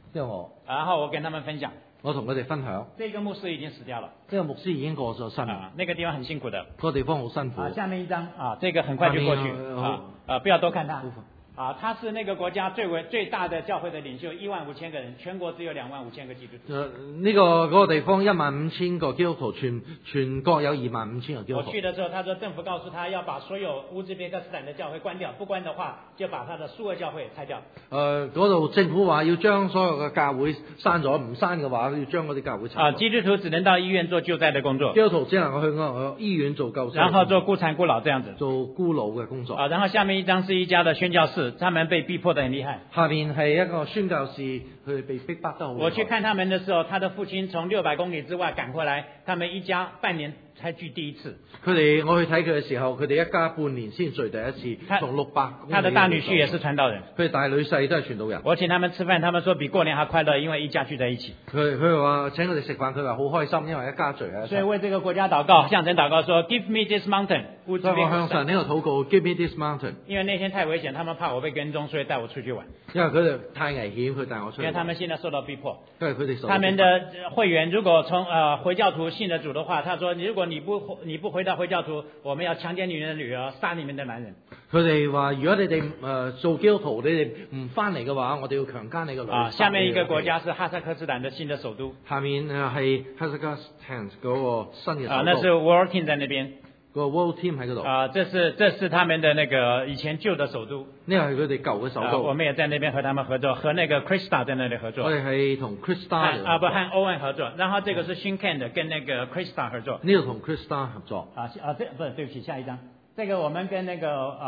之後然後我跟他們分享， 我同佢哋分享， 這個牧師已經死掉了， 呢個牧師已經過咗身， 那個地方很辛苦的， 個地方好辛苦。 下面一張這個很快就過去，不要多看它。他是那個國家最大的教會的領袖，15000個人，全國只有25000個基督徒。 呢個嗰個地方15000個基督徒，全國有25000個基督徒。 我去的時候，他說政府告訴他要把所有烏茲別克斯坦的教會關掉，不關的話就把他的蘇俄教會拆掉。 嗰度政府話要將所有嘅教會刪咗，唔刪嘅話要將嗰啲教會拆。 基督徒只能到醫院做救災的工作。 基督徒只能夠去醫院做救災。 然後做孤殘孤老這樣子。 做孤老嘅工作。 然後下面一張是一家的宣教士。他們被逼迫得很厲害。 下面係一個宣教士，佢被逼迫得好厲害。 我去看他們的時候，他的父親從600公里之外趕回來，他們一家半年才聚第一次。 我去睇佢嘅時候，佢哋一家半年先聚第一次，從600公里。 他的大女婿也是傳道人。 佢大女婿都係傳道人。 我請他們吃飯，他們說比過年還快樂，因為一家聚在一起。 佢話請佢哋食飯，佢話好開心，因為一家聚喺一齊。 所以為這個國家禱告，向神禱告說 ，Give me this mountain。 所以我向神呢個禱告 ，Give me this mountain。 因為那天太危險，他們怕我被跟蹤，所以帶我出去玩。 因為佢哋太危險，佢帶我出去玩。 因為他們現在受到逼迫。 因為佢哋受到逼迫。 他們的會員如果從回教徒信了主的話，他說：如果你不回到回教徒，我們要強姦你們的女兒，殺你們的男人。 佢哋話：如果你哋做基督徒，你哋唔翻嚟嘅話，我哋要強姦你個女。 下面一個國家是哈薩克斯坦的新的首都。 下面係哈薩克斯坦嗰個新嘅首都。 那是 World Team 在那邊。 個 World Team 喺嗰度。 這是他們的那個以前舊的首都。 呢個係佢哋舊嘅首都。 我們也在那邊和他們合作，和那個 Krista 在那裡合作。 我哋係同 Krista 和 Owen 合作，然後這個是 Shinken 跟那個 Krista 合作。 呢度同 Krista 合作。 對不起，下一張。這個我們跟那個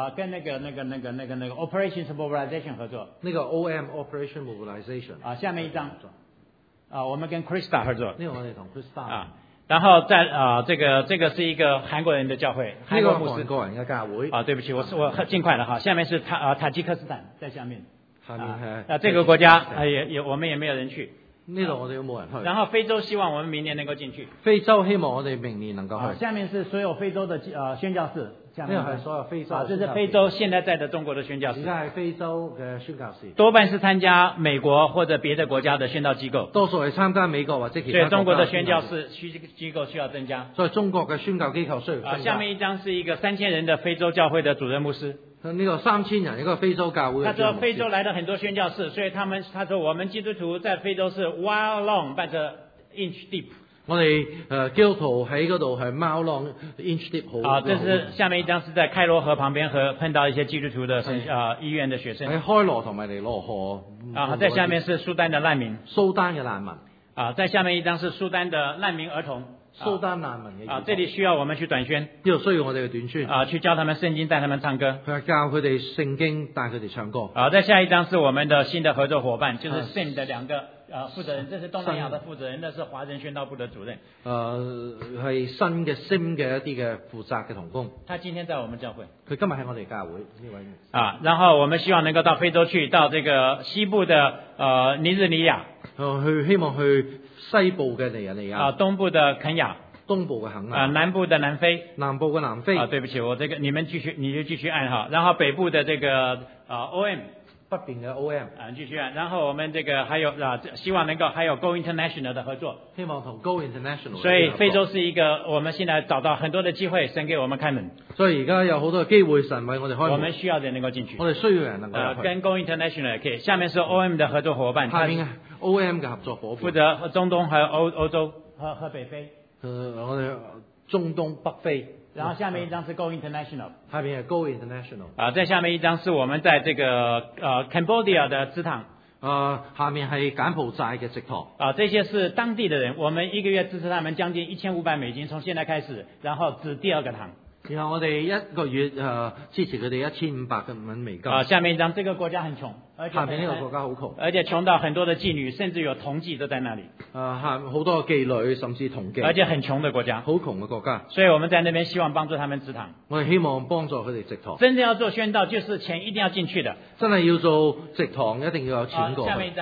Operation Mobilization 合作。 那個 OM Operation Mobilization。 下面一張。我們跟 Krista 合作。 呢個我哋同 Krista。 然後在這個是一個韓國人的教會， 韓國牧師。韓國人嘅教會。 對不起，我盡快了哈。下面是塔吉克斯坦在下面。 下面係。 這個國家我們也沒有人去。 呢度我哋都冇人去。 然後非洲希望我們明年能夠進去。 非洲希望我哋明年能夠去。 下面是所有非洲的宣教士。 呢個係所有非洲。 這是非洲現在的中國的宣教士。 而家係非洲嘅宣教士。 多半是參加美國或者別的國家的宣教機構。 多數係參加美國或者其他國家。 所以中國的宣教士機構需要增加。 所以中國嘅宣教機構需要增加。 下面一張是一個3000人的非洲教會的主任牧師。 呢個3000人一個非洲教會。 他說非洲來了很多宣教士，所以他說我們基督徒在非洲是 mile long but inch deep。 我哋基督徒喺嗰度係 mile long inch deep 好。 這是下面一張是在開羅河旁邊和碰到一些基督徒的醫院的學生。 喺開羅同埋尼羅河。 在下面是蘇丹的難民。 蘇丹嘅難民。 在下面一張是蘇丹的難民兒童。 蘇丹難民嘅。 這裡需要我們去短宣。 呢度需要我哋去短宣。 去教他們聖經，帶他們唱歌。 教佢哋聖經，帶佢哋唱歌。 在下一張是我們的新的合作夥伴，就是 SIM 的2個負責人，這是東南亞的負責人，那是華人宣道部的主任。 係新嘅 SIM 嘅一啲嘅負責嘅同工。 他今天在我們教會。 佢今日喺我哋教會呢位。 然後我們希望能夠到非洲去，到這個西部的尼日利亞。 希望去西部嘅尼日利亞。 東部的肯亞。 東部嘅肯亞。 南部的南非。 南部嘅南非。 對不起，我這個你就繼續按哈。然後北部的這個OM。 北邊嘅 OM。 繼續按。然後我們這個還有希望能夠還有 Go International 的合作。 希望同 Go International。 所以非洲是一個我們現在找到很多的機會，神給我們開門。 所以而家有好多機會，神為我哋開門。 我們需要人能夠進去。 我哋需要人能夠入去。 跟 Go International 也可以。下面是 OM 的合作夥伴。 下面 OM 嘅合作夥伴。 負責中東還有歐洲和北非。 我哋中東北非。 然後下面一張是 Go International。 下面係 Go International。 在下面一張是我們在這個Cambodia 的支堂。 下面係柬埔寨嘅植堂。 這些是當地的人，我們一個月支持他們將近1500美金，從現在開始，然後指第2個堂。 然後我哋一個月支持佢哋1500嘅美金。 下面一張，這個國家很窮， 下面呢個國家好窮， 而且窮到很多的妓女，甚至有童妓都在那裡。 好多妓女，甚至童妓。 而且很窮的國家， 好窮嘅國家。 所以我們在那邊希望幫助他們植堂。 我哋希望幫助佢哋植堂。 真正要做宣道，就是錢一定要進去的。 真係要做植堂，一定要有錢過。 下面一張。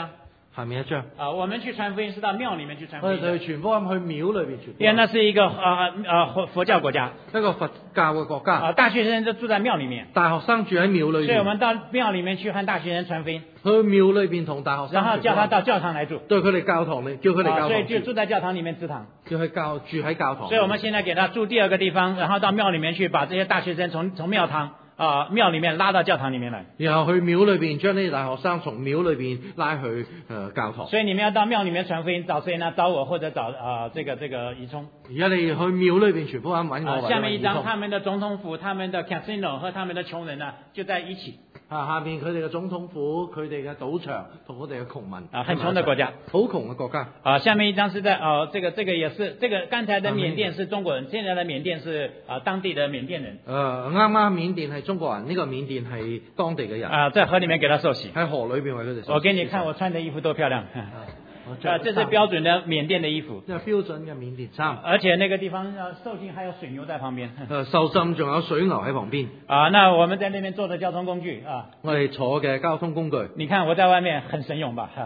下面一張， 我們去傳福音是到廟裡面去傳福我音的， 哋去傳福音去廟裏邊傳福因為音， 那是一個佛教國家， 一個佛教嘅國家， 大學生都住在廟裡面， 大學生住喺廟裏邊， 所以我們到廟裡面去和大學生傳福音， 去廟裏邊同大學生然後傳福音， 叫他到教堂來住， 對佢哋教堂嚟，叫佢哋教所以就堂住在教堂裡面食堂。 住喺教堂。 所以我們現在給他住第二個地方，然後到廟裡面去，把這些大學生從廟裡面拉到教堂裡面來。 然後去廟裏邊將呢啲大學生從廟裏邊拉去教堂。 所以你們要到廟裡面傳福音，找誰呢？找我或者找這個宜聰。 而家你去廟裏邊傳福音揾我。 下面一張，他們的總統府、他們的 casino 和他們的窮人呢，就在一起。 下面佢哋嘅總統府、佢哋嘅賭場同我哋嘅窮民。 很窮的國家。 好窮嘅國家。 下面一張是在這個也是這個剛才的緬甸是中國人，現在的緬甸是當地的緬甸人。 啱啱緬甸係中國人，呢個緬甸係當地嘅人。 在河裡面給他受洗。 喺河裏邊為佢哋受洗。 我給你看我穿的衣服多漂亮。這是標準的緬甸的衣服。 即係標準嘅緬甸衫。 而且那個地方受浸還有水牛在旁邊。 受浸仲有水牛喺旁邊。 那我們在那邊坐的交通工具我哋坐嘅交通工具。 你看我在外面很神勇吧？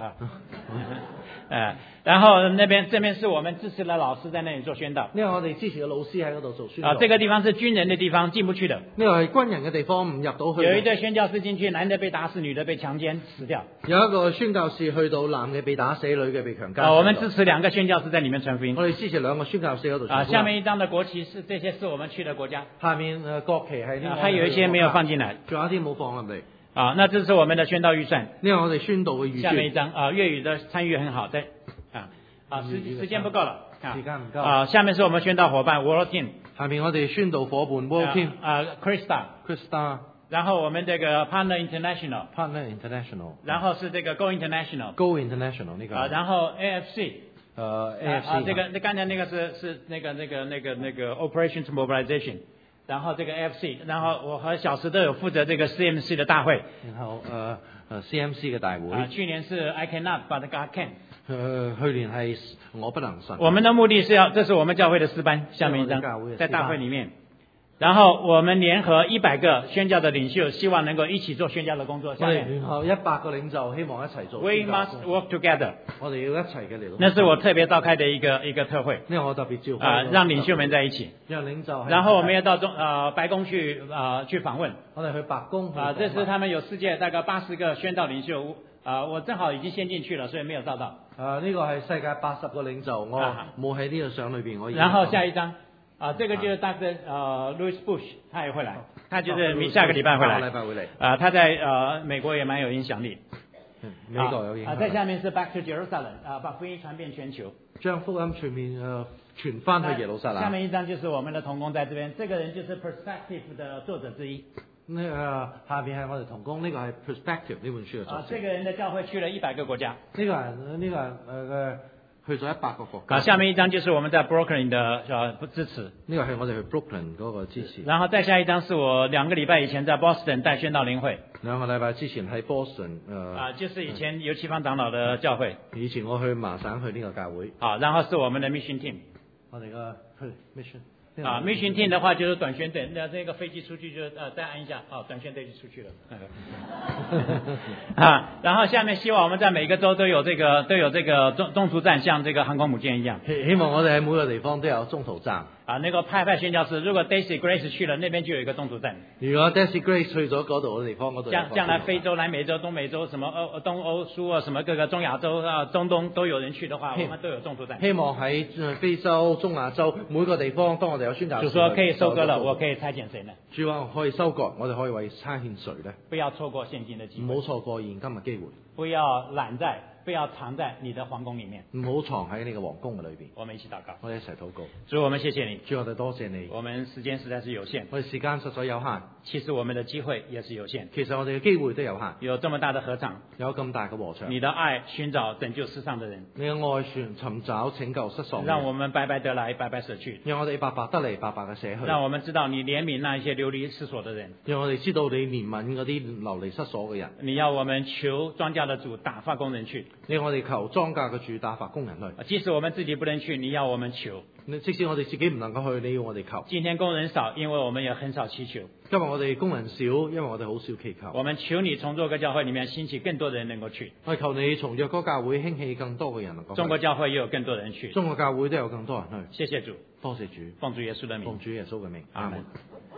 然後這邊是我們支持的老師在那裡做宣導。 因為我哋支持嘅老師喺嗰度做宣導。 這個地方是軍人的地方，進不去的。 呢個係軍人嘅地方，唔入到去。 有一對宣教士進去，男的被打死，女的被強姦死掉。 有一個宣教士去到，男嘅被打死，女嘅被強姦。 我們支持2個宣教士在裡面傳福音。 我哋支持2個宣教士嗰度傳福音。 下面一張的國旗是這些是我們去的國家。 下面國旗係呢個。 還有一些沒有放進來。 仲有一啲冇放入嚟。 那這是我們的宣導預算。 呢個我哋宣導嘅預算。 下面一張粵語的參與很好，時間不夠了。 時間唔夠。 下面是我們宣導夥伴 World Team。 下面我哋宣導夥伴 World Team。Krista。 然後我們這個 Partner International。然後是這個 Go International。 呢個。 然後 AFC。 AFC。 這個剛才那個是那個 Operations Mobilization。然後這個 AFC，然後我和小石都有負責這個 CMC 的大會。 然後CMC 嘅大會。 去年是 I cannot but God can。 去年係我不能神。 我們的目的是這是我們教會的詩班，下面一張，在大會裡面。然後我們聯合100個宣教的領袖，希望能夠一起做宣教的工作。 我哋聯合100個領袖，希望一齊做。 We must work together。 我哋要一齊嘅嚟到。 那是我特別召開的一個特會。 呢個我特別召開。 讓領袖們在一起。 讓領袖。 然後我們要到白宮去訪問。 我哋去白宮。 這次他們有世界大概80個宣道領袖。我正好已經先進去了，所以沒有照到。 呢個係世界80個領袖，我冇喺呢個相裏邊。我然後下一張，這個就是 Dr. Louis Bush， 他也會來，他就是下個禮拜會來。 下個禮拜會嚟。 他在美國也蠻有影響力。 美國有影響力。 在下面是 Back to Jerusalem， 把福音傳遍全球。 將福音全面傳翻去耶路撒冷。 下面一張就是我們的同工在這邊，這個人就是 Perspective 的作者之一。 呢下邊係我哋同工，呢個係 Perspective 呢本書嘅作者。 這個人的教會去了100個國家。 呢個人去咗100個國家。 下面一張就是我們在 Brooklyn 的支持。 呢個係我哋去 Brooklyn 嗰個支持。 然後再下一張是我2個禮拜以前在 Boston 帶宣道靈會。 2個禮拜之前喺 Boston 就是以前尤其芳長老的教會。 以前我去麻省去呢個教會。 然後是我們的 Mission Team。 我哋嘅Mission。 Mission Team 的話就是短宣隊，那這個飛機出去就再按一下，短宣隊就出去了。然後下面希望我們在每個州都有這個中途站，像這個航空母艦一樣。 希望我哋喺每個地方都有中途站。 那個派宣教士，如果 Daisy Grace 去了，那邊就有一個中途站。 如果 Daisy Grace 去咗嗰度嘅地方，嗰度將來非洲、南美洲、東美洲，什麼東歐、蘇啊，什麼各個中亞洲中東都有人去的話，我們都有中途站。 希望喺非洲、中亞洲每個地方，當我哋有宣教士， 就說可以收割了，我可以差遣誰呢？ 主話可以收割，我哋可以為差遣誰呢？ 不要錯過現今的機會。 唔好錯過現今嘅機會。 不要懶在，不要藏在你的皇宮裡面。 唔好藏喺你嘅皇宮嘅裏邊。 我們一起禱告。 我哋一齊禱告。 主，我們謝謝你。 主，我哋多謝你。 我們時間實在是有限。 我哋時間實在有限。 其實我們的機會也是有限。 其實我哋嘅機會都有限。 有這麼大的合場， 有咁大嘅禾場。 你的愛尋找拯救世上的人。 你嘅愛尋找拯救失喪嘅人。 讓我們白白得來，白白捨去。 讓我哋白白得嚟，白白嘅捨去。 讓我們知道你憐憫那一些流離失所的人。 讓我哋知道你憐憫嗰啲流離失所嘅人。 你要我們求莊稼的主打發工人去。 你我哋求莊稼嘅主打發工人去。 即使我們自己不能去，你要我們求。 即使我哋自己唔能夠去，你要我哋求。 今天工人少，因為我們也很少祈求。 今日我哋工人少，因為我哋好少祈求。 我們求你從若哥教會裡面興起更多的人能夠去。 我求你從若哥教會興起更多嘅人能夠去。 中國教會也有更多人去。 中國教會都有更多人去。 謝謝主， 多謝主， 奉主耶穌的名。 奉主耶穌嘅名， 阿門。 阿門。